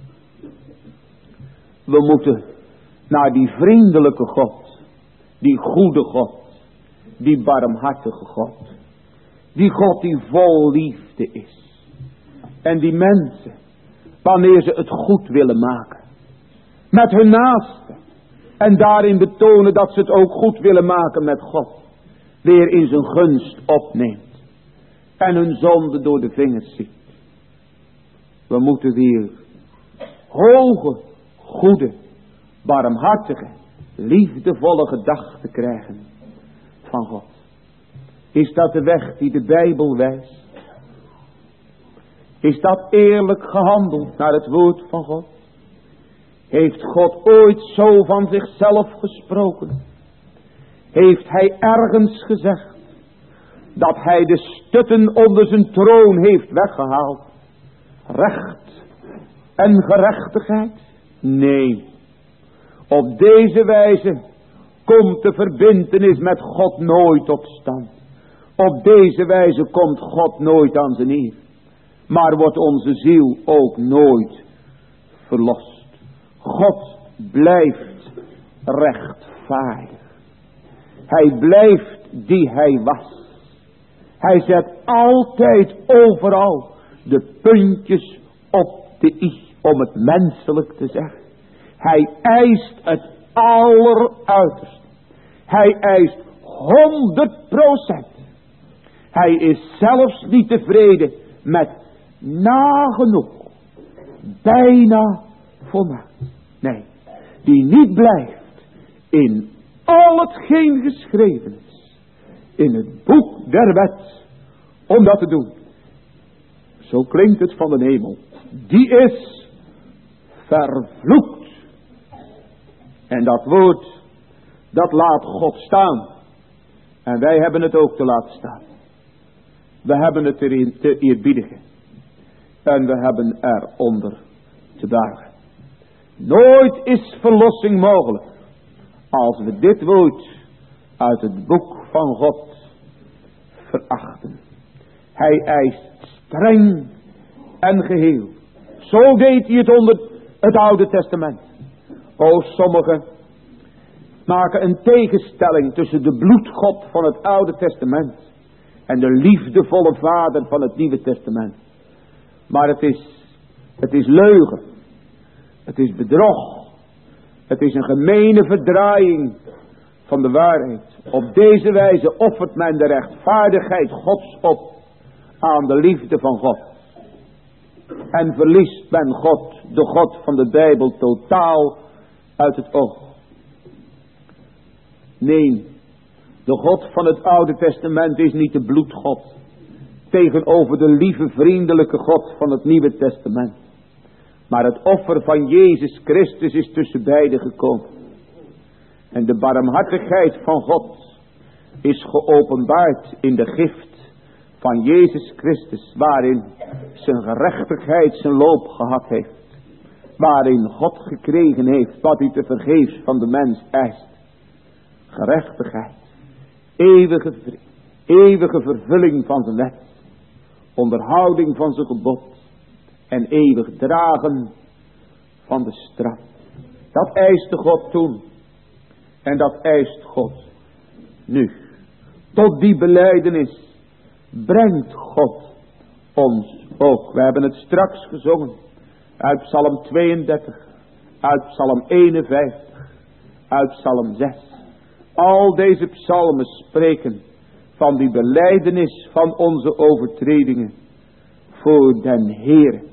We moeten naar die vriendelijke God. Die goede God. Die barmhartige God. Die God die vol liefde is. En die mensen, wanneer ze het goed willen maken. Met hun naasten. En daarin betonen dat ze het ook goed willen maken met God. Weer in zijn gunst opneemt. En hun zonde door de vingers ziet. We moeten weer hoge, goede, barmhartige, liefdevolle gedachten krijgen van God. Is dat de weg die de Bijbel wijst? Is dat eerlijk gehandeld naar het woord van God? Heeft God ooit zo van zichzelf gesproken? Heeft hij ergens gezegd dat hij de stutten onder zijn troon heeft weggehaald? Recht en gerechtigheid? Nee. Op deze wijze komt de verbintenis met God nooit tot stand. Op deze wijze komt God nooit aan zijn eer. Maar wordt onze ziel ook nooit verlost. God blijft rechtvaardig. Hij blijft die hij was. Hij zet altijd overal de puntjes op de i, om het menselijk te zeggen. Hij eist het alleruiterste. Hij eist honderd procent. Hij is zelfs niet tevreden met nagenoeg, bijna volmaakt. Nee, die niet blijft in al hetgeen geschreven is. In het boek der wet. Om dat te doen. Zo klinkt het van de hemel. Die is vervloekt. En dat woord, dat laat God staan. En wij hebben het ook te laten staan. We hebben het erin te eerbiedigen. En we hebben eronder te buigen. Nooit is verlossing mogelijk. Als we dit woord uit het boek van God verachten. Hij eist streng en geheel. Zo deed hij het onder het Oude Testament. O, sommigen maken een tegenstelling tussen de bloedgod van het Oude Testament en de liefdevolle vader van het Nieuwe Testament. Maar het is, het is leugen. Het is bedrog. Het is een gemene verdraaiing van de waarheid. Op deze wijze offert men de rechtvaardigheid Gods op aan de liefde van God. En verliest men God, de God van de Bijbel, totaal uit het oog. Nee, De God van het Oude Testament is niet de bloedgod tegenover de lieve vriendelijke God van het Nieuwe Testament. Maar het offer van Jezus Christus is tussen beiden gekomen. En de barmhartigheid van God is geopenbaard in de gift van Jezus Christus, waarin zijn gerechtigheid zijn loop gehad heeft. Waarin God gekregen heeft wat hij te vergeefs van de mens eist. Gerechtigheid, eeuwige, eeuwige vervulling van zijn wet, onderhouding van zijn gebod en eeuwig dragen van de straf. Dat eiste God toen en dat eist God nu. Tot die belijdenis brengt God ons ook. We hebben het straks gezongen uit Psalm tweeëndertig, uit Psalm eenenvijftig, uit Psalm zes. Al deze psalmen spreken van die belijdenis van onze overtredingen voor den Heere.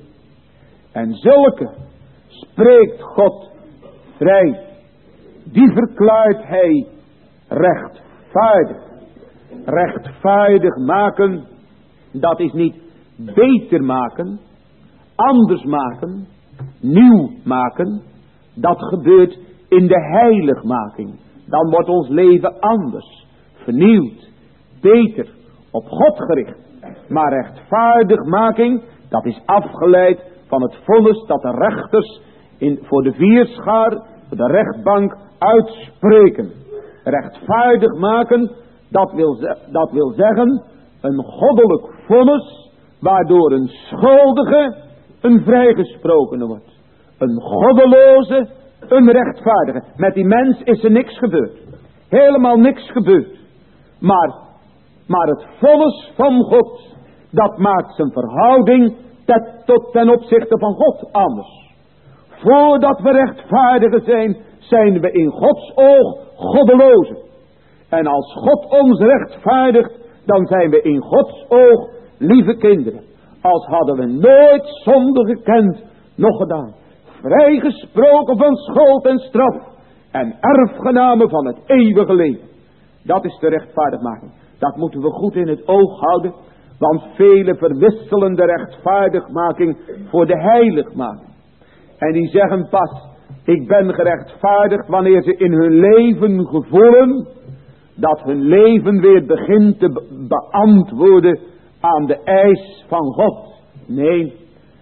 En zulke spreekt God vrij. Die verklaart hij rechtvaardig. Rechtvaardig maken, dat is niet beter maken, anders maken, nieuw maken. Dat gebeurt in de heiligmaking. Dan wordt ons leven anders, vernieuwd, beter, op God gericht. Maar rechtvaardigmaking, dat is afgeleid van het vonnis dat de rechters in, voor de vierschaar, de rechtbank uitspreken. Rechtvaardig maken, dat wil, dat wil zeggen een goddelijk vonnis, waardoor een schuldige een vrijgesprokene wordt. Een goddeloze een rechtvaardige. Met die mens is er niks gebeurd. Helemaal niks gebeurd. Maar, maar het vonnis van God, dat maakt zijn verhouding ten, tot ten opzichte van God anders. Voordat we rechtvaardigen zijn, zijn we in Gods oog goddelozen. En als God ons rechtvaardigt, dan zijn we in Gods oog lieve kinderen. Als hadden we nooit zonde gekend, nog gedaan. Vrijgesproken van schuld en straf. En erfgenamen van het eeuwige leven. Dat is de rechtvaardigmaking. Dat moeten we goed in het oog houden. Want velen verwisselen de rechtvaardigmaking voor de heiligmaking. En die zeggen pas, ik ben gerechtvaardigd wanneer ze in hun leven gevoelen dat hun leven weer begint te be- beantwoorden aan de eis van God. Nee,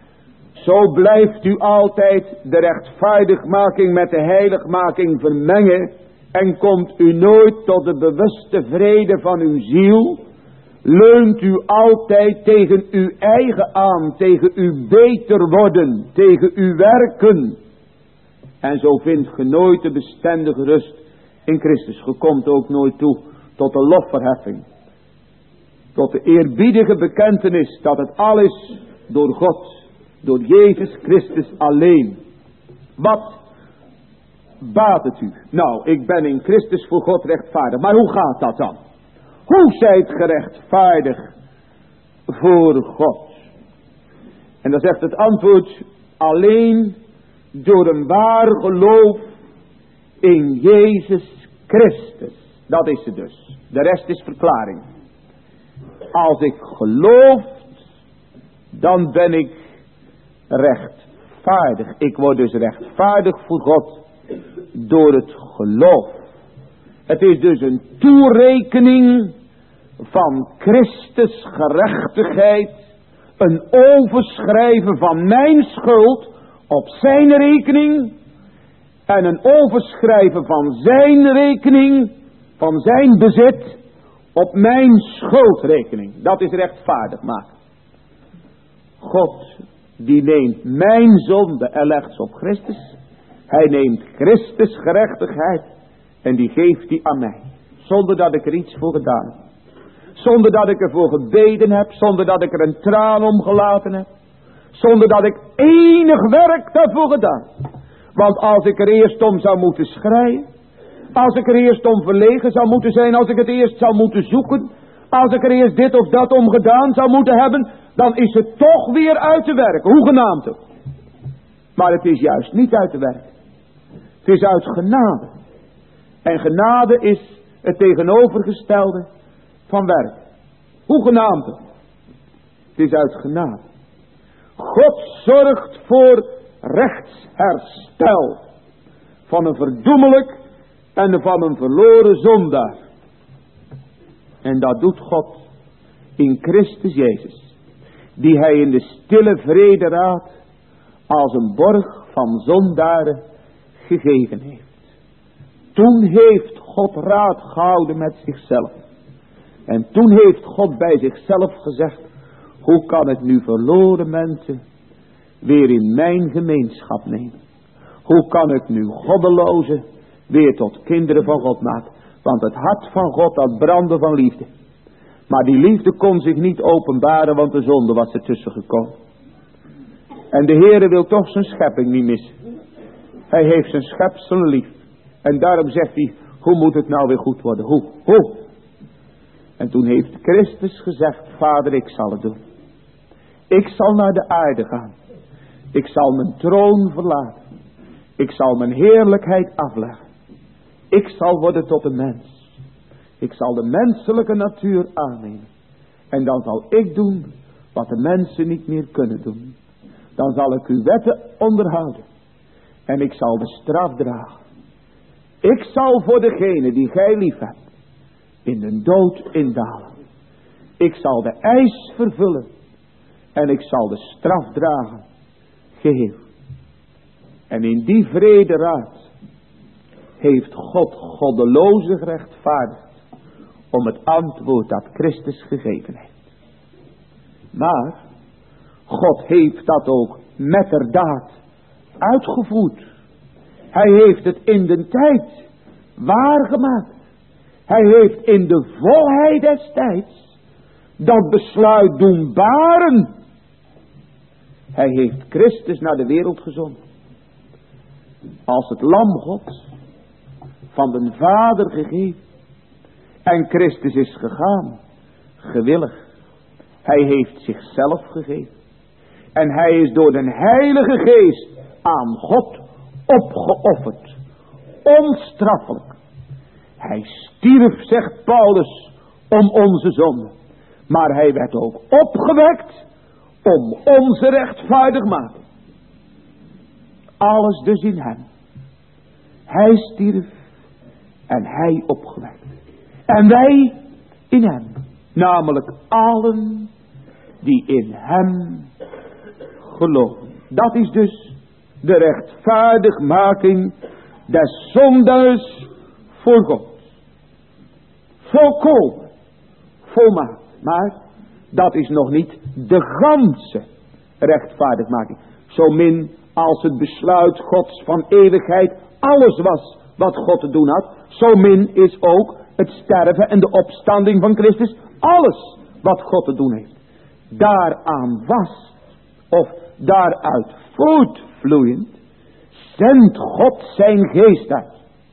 zo blijft u altijd de rechtvaardigmaking met de heiligmaking vermengen en komt u nooit tot de bewuste vrede van uw ziel. Leunt u altijd tegen uw eigen aan, tegen uw beter worden, tegen uw werken. En zo vindt ge nooit de bestendige rust in Christus. Ge komt ook nooit toe tot de lofverheffing. Tot de eerbiedige bekentenis dat het alles door God, door Jezus Christus alleen. Wat baat het u? Nou, ik ben in Christus voor God rechtvaardig. Maar hoe gaat dat dan? Hoe zijt gerechtvaardig voor God? En dan zegt het antwoord, alleen door een waar geloof in Jezus Christus. Dat is het dus. De rest is verklaring. Als ik geloof, dan ben ik rechtvaardig. Ik word dus rechtvaardig voor God door het geloof. Het is dus een toerekening van Christus gerechtigheid. Een overschrijven van mijn schuld op zijn rekening. En een overschrijven van zijn rekening, van zijn bezit, op mijn schuldrekening. Dat is rechtvaardig maken. God die neemt mijn zonde en legt ze op Christus. Hij neemt Christus gerechtigheid en die geeft die aan mij. Zonder dat ik er iets voor gedaan heb. Zonder dat ik ervoor gebeden heb. Zonder dat ik er een traan om gelaten heb. Zonder dat ik enig werk daarvoor gedaan. Want als ik er eerst om zou moeten schreien. Als ik er eerst om verlegen zou moeten zijn. Als ik het eerst zou moeten zoeken. Als ik er eerst dit of dat om gedaan zou moeten hebben. Dan is het toch weer uit te werken. Hoegenaamd ook. Maar het is juist niet uit te werken. Het is uit genade. En genade is het tegenovergestelde van werk. Hoegenaamd het? Het is uit genade. God zorgt voor rechtsherstel van een verdoemelijk en van een verloren zondaar. En dat doet God in Christus Jezus, die hij in de stille vrederaad als een borg van zondaren gegeven heeft. Toen heeft God raad gehouden met zichzelf. En toen heeft God bij zichzelf gezegd, hoe kan ik nu verloren mensen weer in mijn gemeenschap nemen? Hoe kan ik nu goddelozen weer tot kinderen van God maken? Want het hart van God dat brandde van liefde. Maar die liefde kon zich niet openbaren, want de zonde was ertussen gekomen. En de Heere wil toch zijn schepping niet missen. Hij heeft zijn schepselen lief. En daarom zegt hij, hoe moet het nou weer goed worden? Hoe? Hoe? En toen heeft Christus gezegd, Vader, ik zal het doen. Ik zal naar de aarde gaan. Ik zal mijn troon verlaten. Ik zal mijn heerlijkheid afleggen. Ik zal worden tot een mens. Ik zal de menselijke natuur aannemen. En dan zal ik doen wat de mensen niet meer kunnen doen. Dan zal ik uw wetten onderhouden. En ik zal de straf dragen. Ik zal voor degene die gij lief hebt in de dood indalen. Ik zal de eis vervullen. En ik zal de straf dragen. Geheel. En in die vrede raad heeft God goddelozen gerechtvaardigd om het antwoord dat Christus gegeven heeft. Maar God heeft dat ook metterdaad uitgevoerd. Hij heeft het in de tijd waargemaakt. Hij heeft in de volheid des tijds dat besluit doen baren. Hij heeft Christus naar de wereld gezonden. Als het lam Gods van de Vader gegeven. En Christus is gegaan. Gewillig. Hij heeft zichzelf gegeven. En hij is door de Heilige Geest aan God opgeofferd. Onstraffelijk. Hij stierf, zegt Paulus, om onze zonde. Maar hij werd ook opgewekt om onze rechtvaardigmaking. Alles dus in hem. Hij stierf en hij opgewekt. En wij in hem. Namelijk allen die in hem geloven. Dat is dus de rechtvaardigmaking des zondaars voor God. Volkomen. Volmaakt. Maar dat is nog niet de ganse rechtvaardigmaking. Zo min als het besluit Gods van eeuwigheid alles was wat God te doen had. Zo min is ook het sterven en de opstanding van Christus alles wat God te doen heeft. Daaraan was, of daaruit voortvloeiend, zendt God zijn geest uit.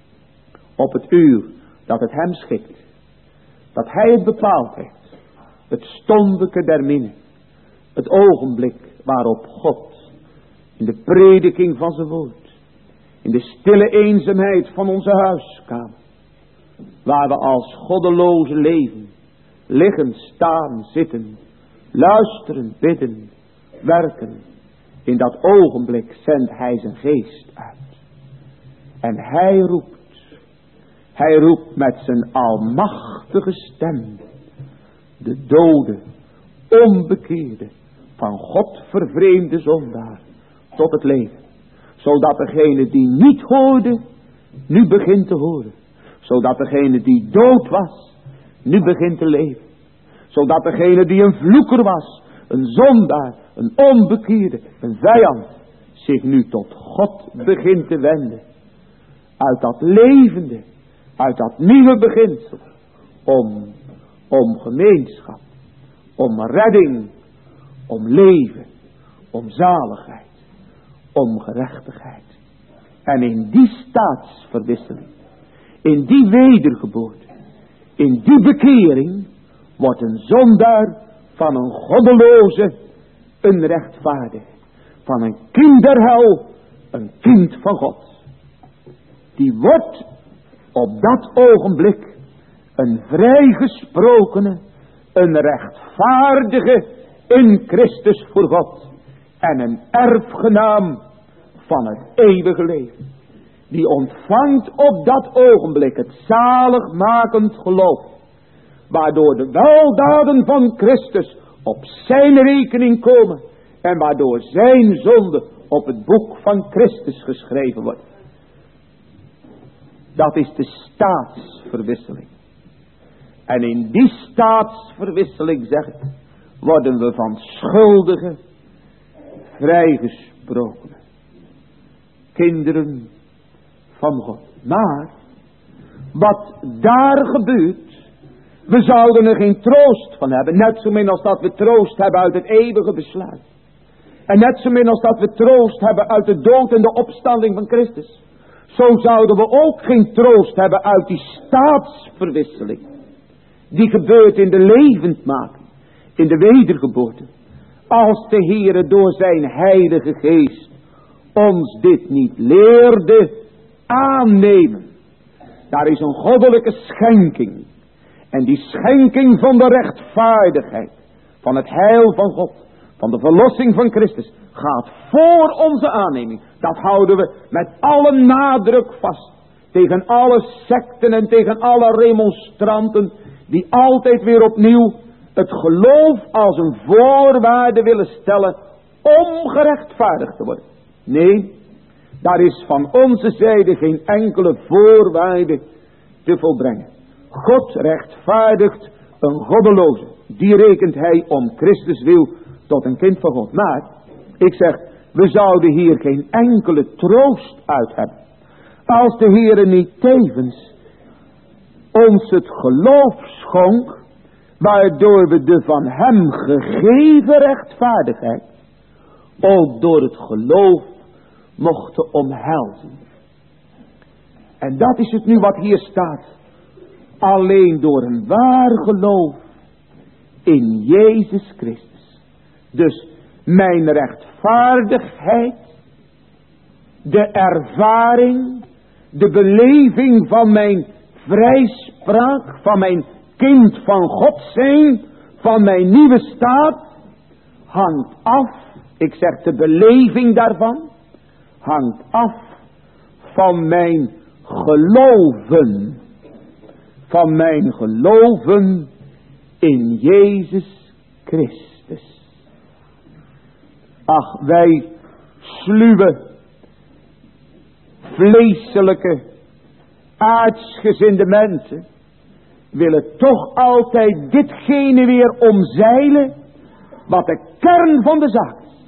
Op het uur dat het hem schikt. Dat hij het bepaald heeft. Het stondeke der minne. Het ogenblik waarop God in de prediking van zijn woord. In de stille eenzaamheid van onze huiskamer. Waar we als goddeloze leven. Liggen, staan, zitten. Luisteren, bidden, werken. In dat ogenblik zendt hij zijn geest uit. En hij roept. Hij roept met zijn almachtige stem. De dode, onbekeerde, van God vervreemde zondaar tot het leven. Zodat degene die niet hoorde, nu begint te horen. Zodat degene die dood was, nu begint te leven. Zodat degene die een vloeker was, een zondaar, een onbekeerde, een vijand, zich nu tot God begint te wenden. Uit dat levende, uit dat nieuwe beginsel, om, om gemeenschap, om redding, om leven, om zaligheid, om gerechtigheid. En in die staatsverwisseling, in die wedergeboorte, in die bekering, wordt een zondaar van een goddeloze, een rechtvaardige, van een kind der hel, een kind van God. Die wordt op dat ogenblik een vrijgesprokene, een rechtvaardige in Christus voor God en een erfgenaam van het eeuwige leven. Die ontvangt op dat ogenblik het zaligmakend geloof, waardoor de weldaden van Christus op zijn rekening komen en waardoor zijn zonde op het boek van Christus geschreven wordt. Dat is de staatsverwisseling. En in die staatsverwisseling, zeg ik, worden we van schuldigen vrijgesproken. Kinderen van God. Maar wat daar gebeurt, we zouden er geen troost van hebben. Net zo min als dat we troost hebben uit het eeuwige besluit. En net zo min als dat we troost hebben uit de dood en de opstanding van Christus. Zo zouden we ook geen troost hebben uit die staatsverwisseling. Die gebeurt in de levendmaking, in de wedergeboorte. Als de Heere door zijn heilige geest ons dit niet leerde aannemen. Daar is een goddelijke schenking. En die schenking van de rechtvaardigheid, van het heil van God, van de verlossing van Christus, gaat voor onze aanneming. Dat houden we met alle nadruk vast. Tegen alle secten en tegen alle remonstranten die altijd weer opnieuw het geloof als een voorwaarde willen stellen om gerechtvaardigd te worden. Nee, daar is van onze zijde geen enkele voorwaarde te volbrengen. God rechtvaardigt een goddeloze. Die rekent hij om Christus wil tot een kind van God. Maar, ik zeg, we zouden hier geen enkele troost uit hebben. Als de Heere niet tevens ons het geloof schonk, waardoor we de van hem gegeven rechtvaardigheid ook door het geloof mochten omhelzen. En dat is het nu wat hier staat. Alleen door een waar geloof in Jezus Christus. Dus mijn rechtvaardigheid, de ervaring, de beleving van mijn vrijspraak, van mijn kind van God zijn, van mijn nieuwe staat, hangt af, ik zeg de beleving daarvan, hangt af van mijn geloven. Van mijn geloven in Jezus Christus. Ach, wij sluwe, vleeselijke, aardsgezinde mensen willen toch altijd ditgene weer omzeilen wat de kern van de zaak is.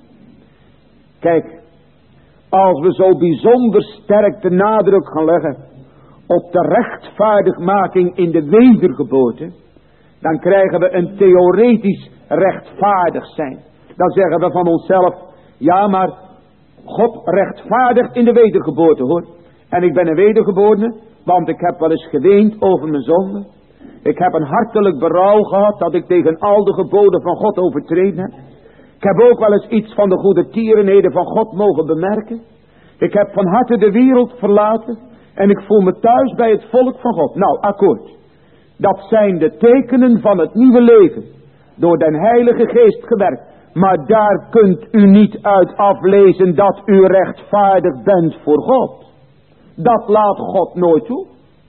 Kijk, als we zo bijzonder sterk de nadruk gaan leggen op de rechtvaardigmaking in de wedergeboorte, dan krijgen we een theoretisch rechtvaardig zijn. Dan zeggen we van onszelf, ja maar God rechtvaardigt in de wedergeboorte hoor. En ik ben een wedergeborene, want ik heb wel eens geweend over mijn zonde. Ik heb een hartelijk berouw gehad dat ik tegen al de geboden van God overtreden heb. Ik heb ook wel eens iets van de goede tierenheden van God mogen bemerken. Ik heb van harte de wereld verlaten en ik voel me thuis bij het volk van God. Nou, akkoord. Dat zijn de tekenen van het nieuwe leven, door den Heilige Geest gewerkt. Maar daar kunt u niet uit aflezen dat u rechtvaardig bent voor God. Dat laat God nooit toe.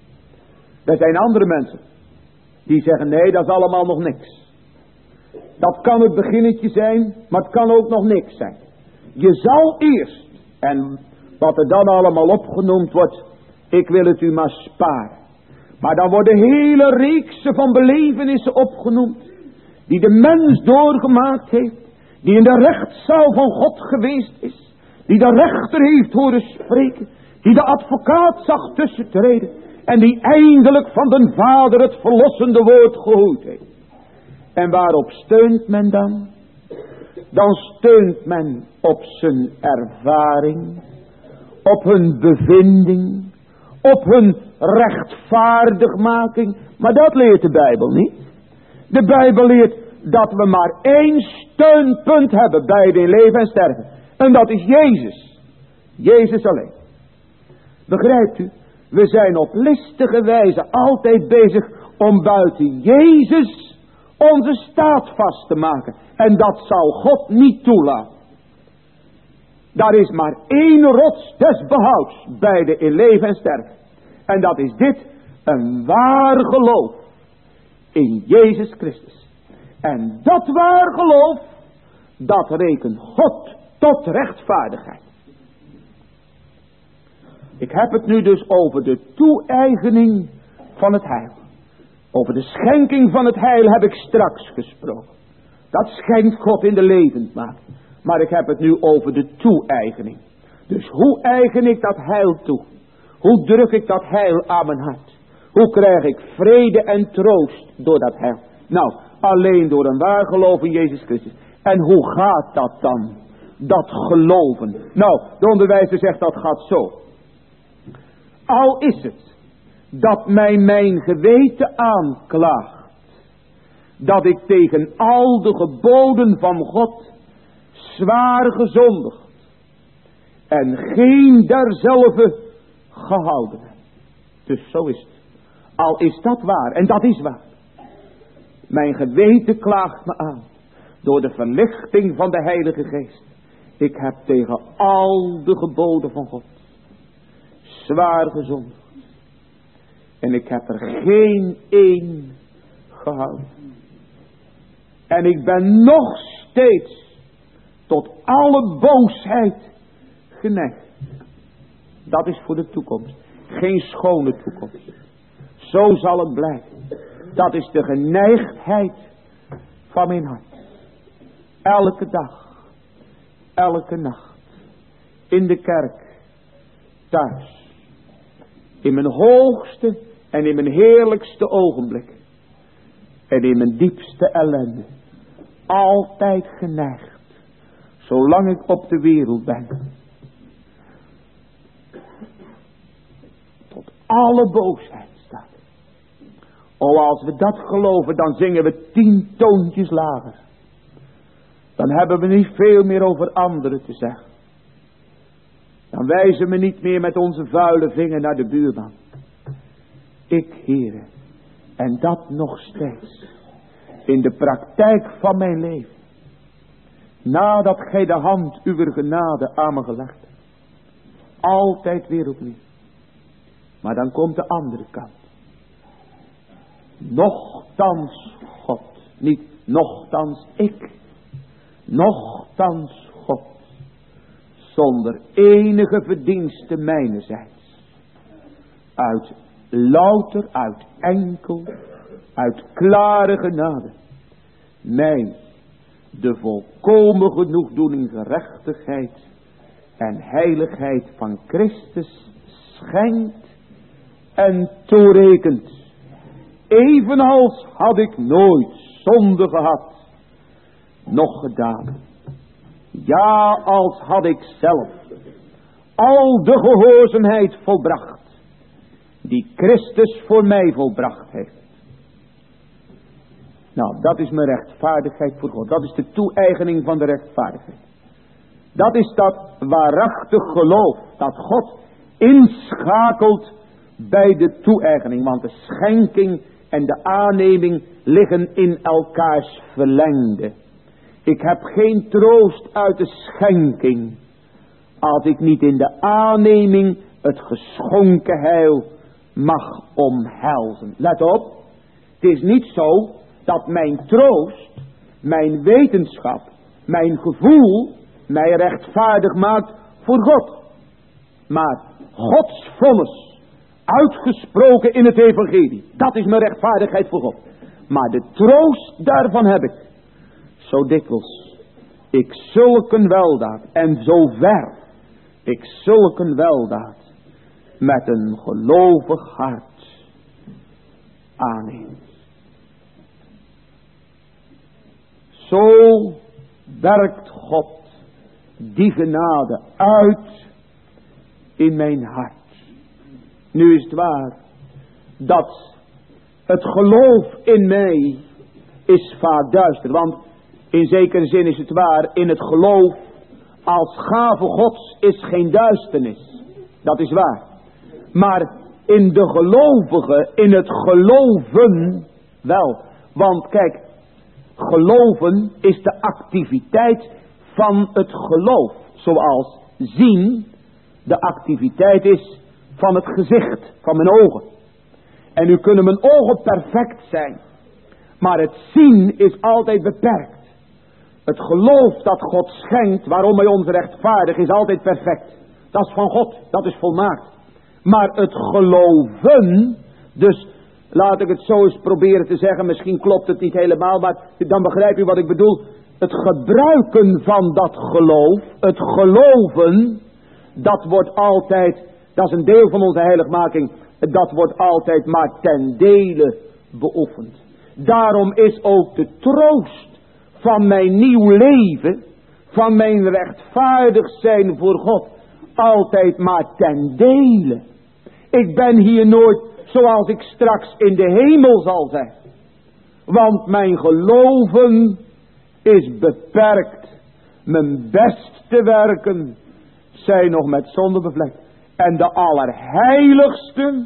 Er zijn andere mensen die zeggen, nee, dat is allemaal nog niks. Dat kan het beginnetje zijn, maar het kan ook nog niks zijn. Je zal eerst, en wat er dan allemaal opgenoemd wordt, ik wil het u maar sparen. Maar dan worden hele reeksen van belevenissen opgenoemd, die de mens doorgemaakt heeft, die in de rechtszaal van God geweest is, die de rechter heeft horen spreken, die de advocaat zag tussentreden, en die eindelijk van den Vader het verlossende woord gehoord heeft. En waarop steunt men dan? Dan steunt men op zijn ervaring, op hun bevinding, op hun rechtvaardigmaking. Maar dat leert de Bijbel niet. De Bijbel leert dat we maar één steunpunt hebben bij het in leven en sterven. En dat is Jezus. Jezus alleen. Begrijpt u? We zijn op listige wijze altijd bezig om buiten Jezus onze staat vast te maken. En dat zal God niet toelaten. Daar is maar één rots des behouds, beide in leven en sterven. En dat is dit, een waar geloof in Jezus Christus. En dat waar geloof, dat rekent God tot rechtvaardigheid. Ik heb het nu dus over de toe-eigening van het heil. Over de schenking van het heil heb ik straks gesproken. Dat schenkt God in de levendmaking. Maar ik heb het nu over de toe-eigening. Dus hoe eigen ik dat heil toe? Hoe druk ik dat heil aan mijn hart? Hoe krijg ik vrede en troost door dat heil? Nou, alleen door een waar geloof in Jezus Christus. En hoe gaat dat dan? Dat geloven. Nou, de onderwijzer zegt dat gaat zo. Al is het dat mij mijn geweten aanklaagt, dat ik tegen al de geboden van God zwaar gezondigd en geen derzelve gehouden heb. Dus zo is het. Al is dat waar, en dat is waar. Mijn geweten klaagt me aan door de verlichting van de Heilige Geest. Ik heb tegen al de geboden van God zwaar gezondigd. En ik heb er geen één gehouden. En ik ben nog steeds tot alle boosheid geneigd. Dat is voor de toekomst. Geen schone toekomst. Zo zal het blijven. Dat is de geneigdheid van mijn hart. Elke dag. Elke nacht. In de kerk. Thuis. In mijn hoogste en in mijn heerlijkste ogenblik. En in mijn diepste ellende. Altijd geneigd. Zolang ik op de wereld ben. Tot alle boosheid staat. O, als we dat geloven, dan zingen we tien toontjes lager. Dan hebben we niet veel meer over anderen te zeggen. Dan wijzen we niet meer met onze vuile vinger naar de buurman. Ik, Heere, en dat nog steeds. In de praktijk van mijn leven. Nadat gij de hand uwer genade aan me gelegd hebt. Altijd weer opnieuw. Maar dan komt de andere kant. Nochtans God. Niet nochtans ik. Nochtans God. Zonder enige verdienste mijnerzijds. Uit louter, uit enkel, uit klare genade. Mij de volkomen genoegdoening, gerechtigheid en heiligheid van Christus schenkt en toerekent. Evenals had ik nooit zonde gehad, nog gedaan. Ja, als had ik zelf al de gehoorzaamheid volbracht, die Christus voor mij volbracht heeft. Nou, dat is mijn rechtvaardigheid voor God. Dat is de toe-eigening van de rechtvaardigheid. Dat is dat waarachtig geloof dat God inschakelt bij de toe-eigening. Want de schenking en de aanneming liggen in elkaars verlengde. Ik heb geen troost uit de schenking, als ik niet in de aanneming het geschonken heil mag omhelzen. Let op, het is niet zo dat mijn troost, mijn wetenschap, mijn gevoel mij rechtvaardig maakt voor God. Maar Gods vonnis, uitgesproken in het evangelie, dat is mijn rechtvaardigheid voor God. Maar de troost daarvan heb ik, zo dikwijls ik zulke weldaad en zo ver ik zulke weldaad met een gelovig hart aanneem. Zo werkt God die genade uit in mijn hart. Nu is het waar dat het geloof in mij is vaak duister. Want in zekere zin is het waar, in het geloof als gave Gods is geen duisternis. Dat is waar. Maar in de gelovigen, in het geloven wel. Want kijk, geloven is de activiteit van het geloof. Zoals zien de activiteit is van het gezicht, van mijn ogen. En nu kunnen mijn ogen perfect zijn. Maar het zien is altijd beperkt. Het geloof dat God schenkt, waarom hij ons rechtvaardig, is altijd perfect. Dat is van God, dat is volmaakt. Maar het geloven, dus laat ik het zo eens proberen te zeggen, misschien klopt het niet helemaal, maar dan begrijp u wat ik bedoel. Het gebruiken van dat geloof, het geloven, dat wordt altijd, dat is een deel van onze heiligmaking, dat wordt altijd maar ten dele beoefend. Daarom is ook de troost van mijn nieuw leven, van mijn rechtvaardig zijn voor God, altijd maar ten dele. Ik ben hier nooit zoals ik straks in de hemel zal zijn. Want mijn geloven is beperkt. Mijn beste werken zijn nog met zonde bevlekt. En de Allerheiligste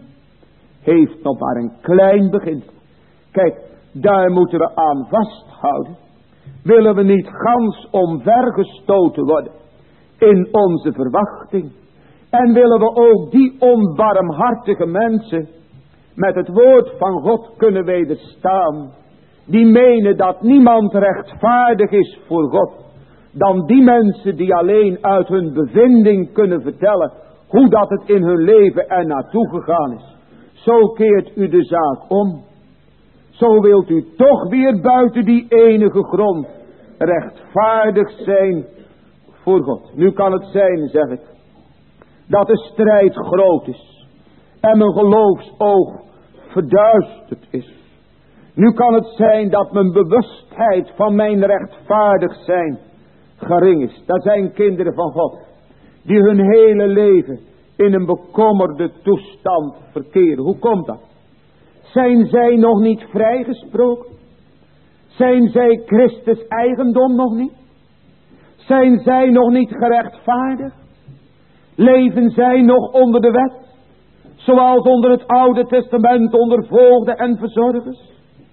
heeft nog maar een klein begin. Kijk, daar moeten we aan vasthouden. Willen we niet gans omvergestoten worden in onze verwachting. En willen we ook die onbarmhartige mensen met het woord van God kunnen wederstaan. Die menen dat niemand rechtvaardig is voor God. Dan die mensen die alleen uit hun bevinding kunnen vertellen hoe dat het in hun leven er naartoe gegaan is. Zo keert u de zaak om. Zo wilt u toch weer buiten die enige grond rechtvaardig zijn voor God. Nu kan het zijn, zeg ik, dat de strijd groot is en mijn geloofsoog verduisterd is. Nu kan het zijn dat mijn bewustheid van mijn rechtvaardig zijn gering is. Dat zijn kinderen van God die hun hele leven in een bekommerde toestand verkeren. Hoe komt dat? Zijn zij nog niet vrijgesproken? Zijn zij Christus eigendom nog niet? Zijn zij nog niet gerechtvaardigd? Leven zij nog onder de wet? Zoals onder het Oude Testament onder voogden en verzorgers?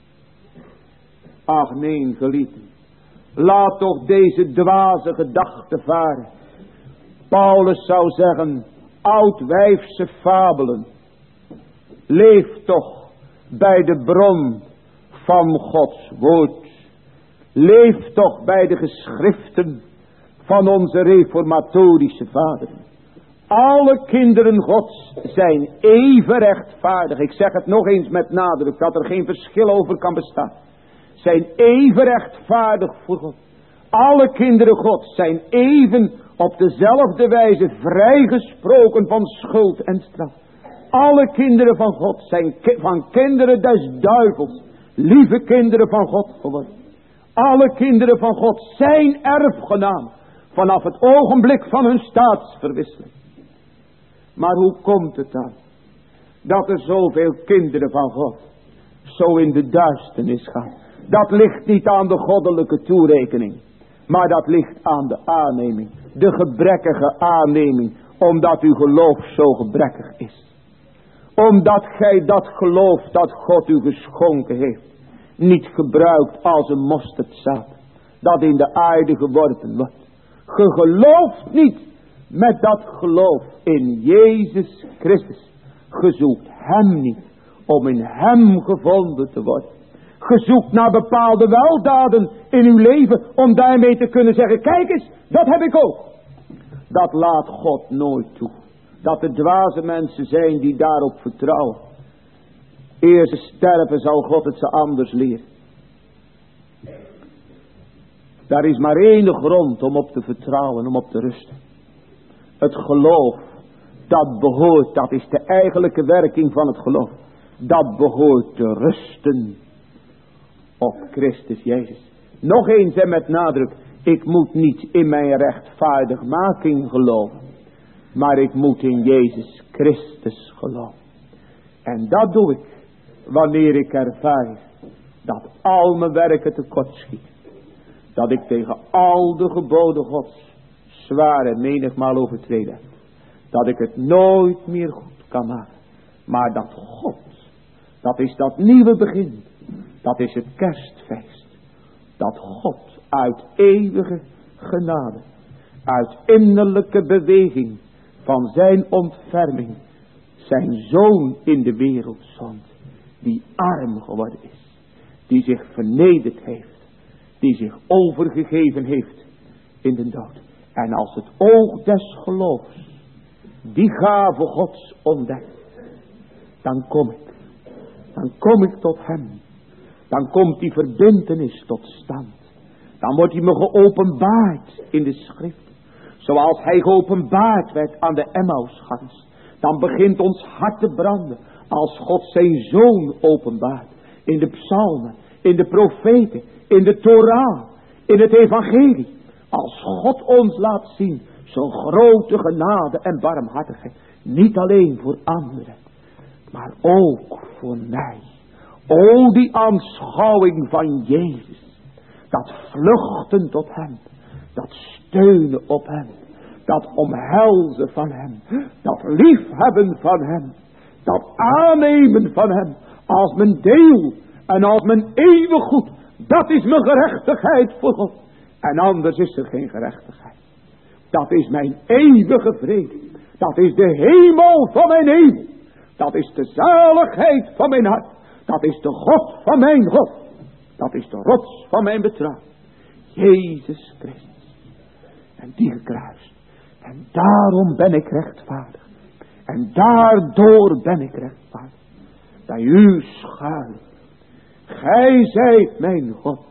Ach nee, geliefden. Laat toch deze dwaze gedachten varen. Paulus zou zeggen, oudwijfse fabelen. Leef toch bij de bron van Gods woord. Leef toch bij de geschriften van onze reformatorische vaderen. Alle kinderen Gods zijn even rechtvaardig. Ik zeg het nog eens met nadruk, dat er geen verschil over kan bestaan. Zijn even rechtvaardig voor God. Alle kinderen Gods zijn even op dezelfde wijze vrijgesproken van schuld en straf. Alle kinderen van God zijn ki- van kinderen des duivels, lieve kinderen van God geworden. Alle kinderen van God zijn erfgenaam vanaf het ogenblik van hun staatsverwisseling. Maar hoe komt het dan dat er zoveel kinderen van God zo in de duisternis gaan? Dat ligt niet aan de goddelijke toerekening, maar dat ligt aan de aanneming. De gebrekkige aanneming, omdat uw geloof zo gebrekkig is. Omdat gij dat geloof dat God u geschonken heeft, niet gebruikt als een mosterdzaad, dat in de aarde geworpen wordt. Ge gelooft niet met dat geloof in Jezus Christus. Ge zoekt hem niet om in hem gevonden te worden. Ge zoekt naar bepaalde weldaden in uw leven om daarmee te kunnen zeggen, kijk eens, dat heb ik ook. Dat laat God nooit toe. Dat er dwaze mensen zijn die daarop vertrouwen. Eer ze sterven zal God het ze anders leren. Daar is maar één grond om op te vertrouwen, om op te rusten. Het geloof, dat behoort, dat is de eigenlijke werking van het geloof. Dat behoort te rusten op Christus Jezus. Nog eens en met nadruk, ik moet niet in mijn rechtvaardigmaking geloven. Maar ik moet in Jezus Christus geloven. En dat doe ik wanneer ik ervaar dat al mijn werken tekort schieten. Dat ik tegen al de geboden Gods zwaar en menigmaal overtreden heb. Dat ik het nooit meer goed kan maken. Maar dat God, dat is dat nieuwe begin. Dat is het kerstfeest. Dat God uit eeuwige genade, uit innerlijke beweging van zijn ontferming, zijn zoon in de wereld zond, die arm geworden is, die zich vernederd heeft, die zich overgegeven heeft in de dood. En als het oog des geloofs die gave Gods ontdekt, dan kom ik, dan kom ik tot hem. Dan komt die verbintenis tot stand. Dan wordt hij me geopenbaard in de schrift. Zoals hij geopenbaard werd aan de Emmausgangers. Dan begint ons hart te branden. Als God zijn zoon openbaart. In de psalmen, in de profeten, in de Torah, in het evangelie. Als God ons laat zien zo'n grote genade en barmhartigheid. Niet alleen voor anderen, maar ook voor mij. O, die aanschouwing van Jezus. Dat vluchten tot hem. Dat steunen op hem. Dat omhelzen van hem. Dat liefhebben van hem. Dat aannemen van hem. Als mijn deel. En als mijn eeuwig goed. Dat is mijn gerechtigheid voor God. En anders is er geen gerechtigheid. Dat is mijn eeuwige vrede. Dat is de hemel van mijn hemel. Dat is de zaligheid van mijn hart. Dat is de God van mijn God. Dat is de rots van mijn betrouwen. Jezus Christus. En die gekruist. En daarom ben ik rechtvaardig. En daardoor ben ik rechtvaardig. Bij u schuil. Gij zijt mijn God.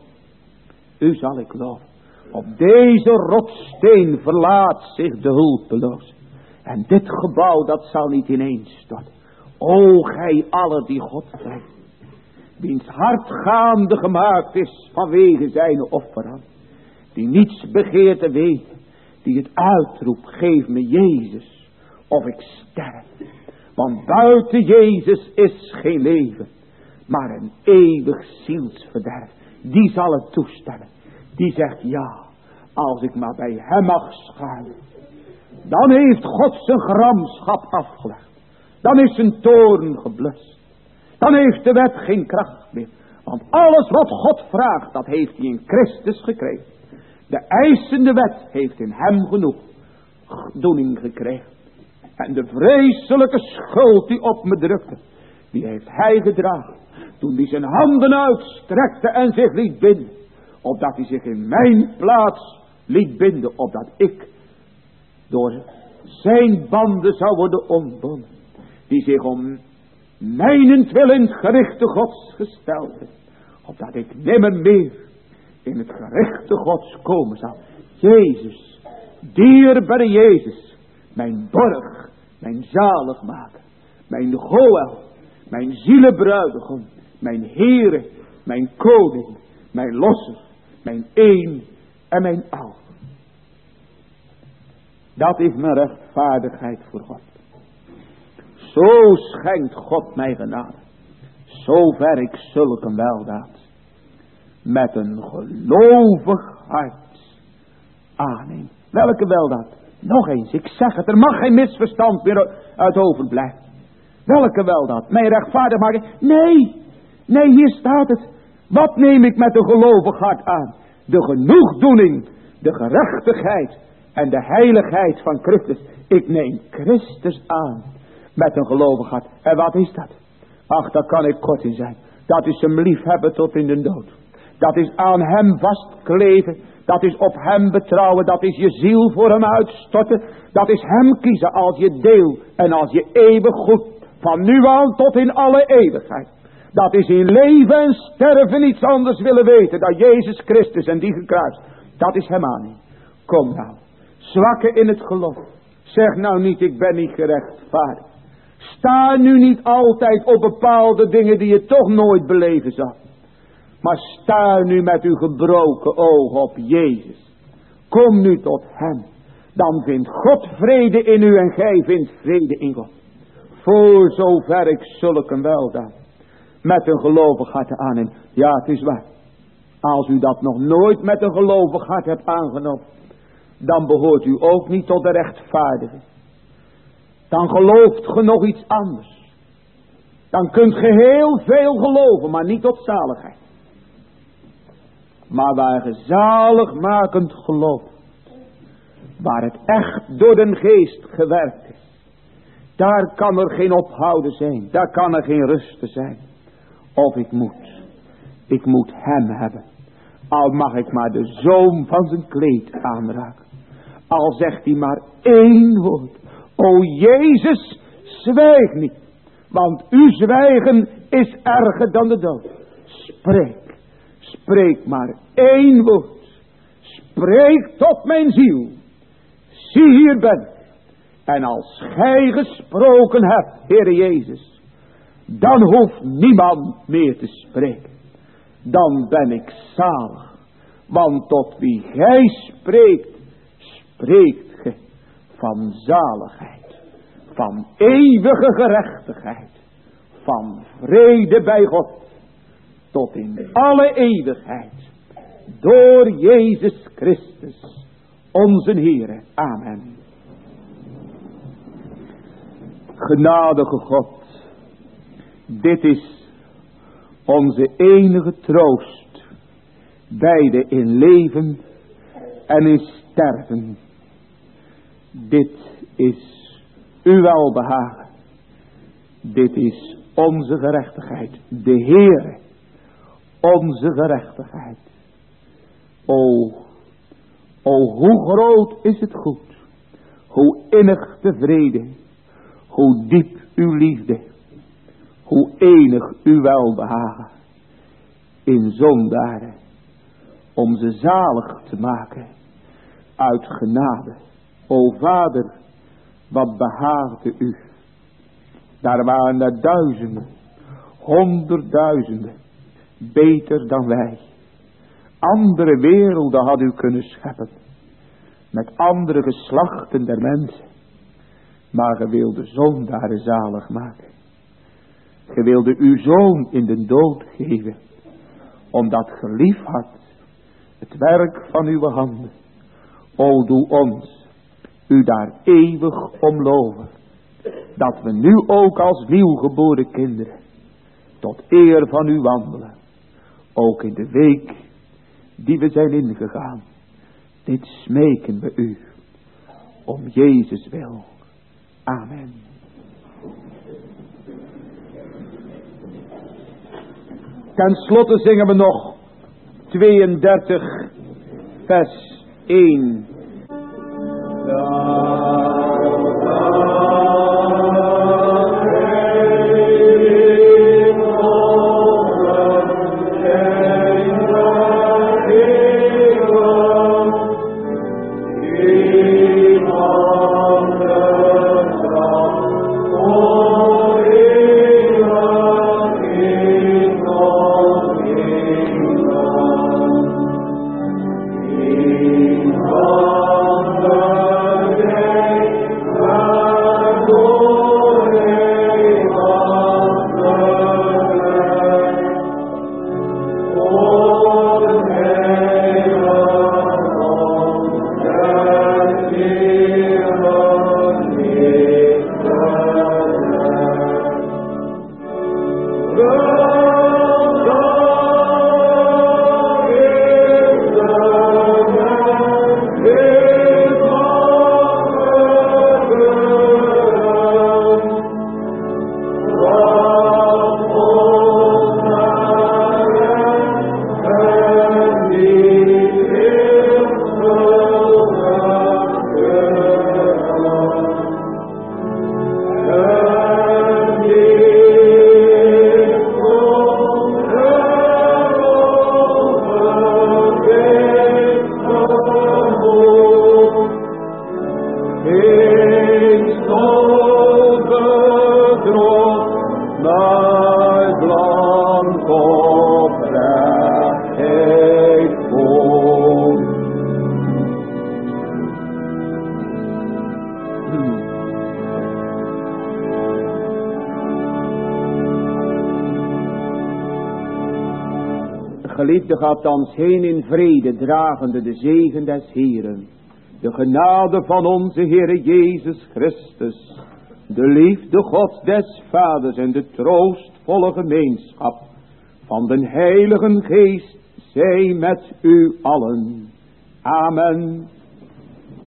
U zal ik loven. Op deze rotssteen verlaat zich de hulpeloze. En dit gebouw dat zal niet ineens storten. O gij alle die God vreest. Wiens hart gaande gemaakt is vanwege zijn offerhand. Die niets begeert te weten. Die het uitroept, geef me Jezus. Of ik sterf. Want buiten Jezus is geen leven. Maar een eeuwig zielsverderf. Die zal het toestemmen. Die zegt ja. Als ik maar bij hem mag schuilen. Dan heeft God zijn gramschap afgelegd. Dan is zijn toorn geblust. Dan heeft de wet geen kracht meer. Want alles wat God vraagt, dat heeft hij in Christus gekregen. De eisende wet heeft in hem genoeg doening gekregen. En de vreselijke schuld die op me drukte, die heeft hij gedragen. Toen hij zijn handen uitstrekte en zich liet binden. Opdat hij zich in mijn plaats liet binden. Opdat ik door zijn banden zou worden ontbonden. Die zich om mijnentwil in het gerichte Gods gesteld heeft. Opdat ik nimmer meer in het gerichte Gods komen zal. Jezus, dierbare Jezus, mijn borg, mijn zaligmaker, mijn Goël, mijn zielenbruidegom, mijn Heere, mijn koning, mijn losser, mijn een en mijn al. Dat is mijn rechtvaardigheid voor God. Zo schenkt God mij genade. Zover ik zulke weldaad met een gelovig hart aanneem. Welke weldaad? Nog eens, ik zeg het, er mag geen misverstand meer uit overblijven. Welke weldaad? Mij rechtvaardig maken? Nee, nee, hier staat het. Wat neem ik met een gelovig hart aan? De genoegdoening, de gerechtigheid en de heiligheid van Christus. Ik neem Christus aan met een gelovig hart. En wat is dat? Ach, daar kan ik kort in zijn. Dat is hem liefhebben tot in de dood. Dat is aan hem vastkleven. Dat is op hem betrouwen. Dat is je ziel voor hem uitstorten. Dat is hem kiezen als je deel en als je eeuwig goed. Van nu aan tot in alle eeuwigheid. Dat is in leven en sterven niets anders willen weten dan Jezus Christus en die gekruist. Dat is hem aan. Kom nou. Zwakke in het geloof. Zeg nou niet, ik ben niet gerechtvaardigd. Sta nu niet altijd op bepaalde dingen die je toch nooit beleven zal. Maar sta nu met uw gebroken oog op Jezus. Kom nu tot hem. Dan vindt God vrede in u en gij vindt vrede in God. Voor zover ik zulke weldaad met een gelovig hart aanneem. Ja, het is waar. Als u dat nog nooit met een gelovig hart hebt aangenomen, dan behoort u ook niet tot de rechtvaardigen. Dan gelooft ge nog iets anders. Dan kunt ge heel veel geloven, maar niet tot zaligheid. Maar waar ge zaligmakend gelooft, waar het echt door den geest gewerkt is, daar kan er geen ophouden zijn, daar kan er geen rusten zijn. Of ik moet, ik moet hem hebben. Al mag ik maar de zoom van zijn kleed aanraken. Al zegt hij maar één woord. O Jezus, zwijg niet. Want uw zwijgen is erger dan de dood. Spreek. Spreek maar één woord. Spreek tot mijn ziel. Zie, hier ben ik. En als gij gesproken hebt, Heere Jezus, dan hoeft niemand meer te spreken. Dan ben ik zalig. Want tot wie gij spreekt, spreekt ge van zaligheid. Van eeuwige gerechtigheid. Van vrede bij God. Tot in alle eeuwigheid. Door Jezus Christus, onze Heere. Amen. Genadige God. Dit is onze enige troost. Beide in leven en in sterven. Dit is uw welbehagen. Dit is onze gerechtigheid. De Heere. Onze gerechtigheid. O, o hoe groot is het goed. Hoe innig tevreden. Hoe diep uw liefde. Hoe enig uw welbehagen. In zondaren. Om ze zalig te maken. Uit genade. O Vader. Wat behaagde u. Daar waren er duizenden. Honderdduizenden. Beter dan wij. Andere werelden had u kunnen scheppen. Met andere geslachten der mensen. Maar ge wilde zondaren zalig maken. Ge wilde uw zoon in de dood geven. Omdat ge lief had. Het werk van uw handen. O doe ons. U daar eeuwig om loven. Dat we nu ook als nieuwgeboren kinderen. Tot eer van u wandelen. Ook in de week die we zijn ingegaan. Dit smeken we u. Om Jezus wil. Amen. Ten slotte zingen we nog tweeëndertig vers één. Geliefde, gaat thans heen in vrede, dragende de zegen des Heeren. De genade van onze Heere Jezus Christus De liefde Gods des Vaders en de troostvolle gemeenschap van den Heiligen Geest zij met u allen. Amen.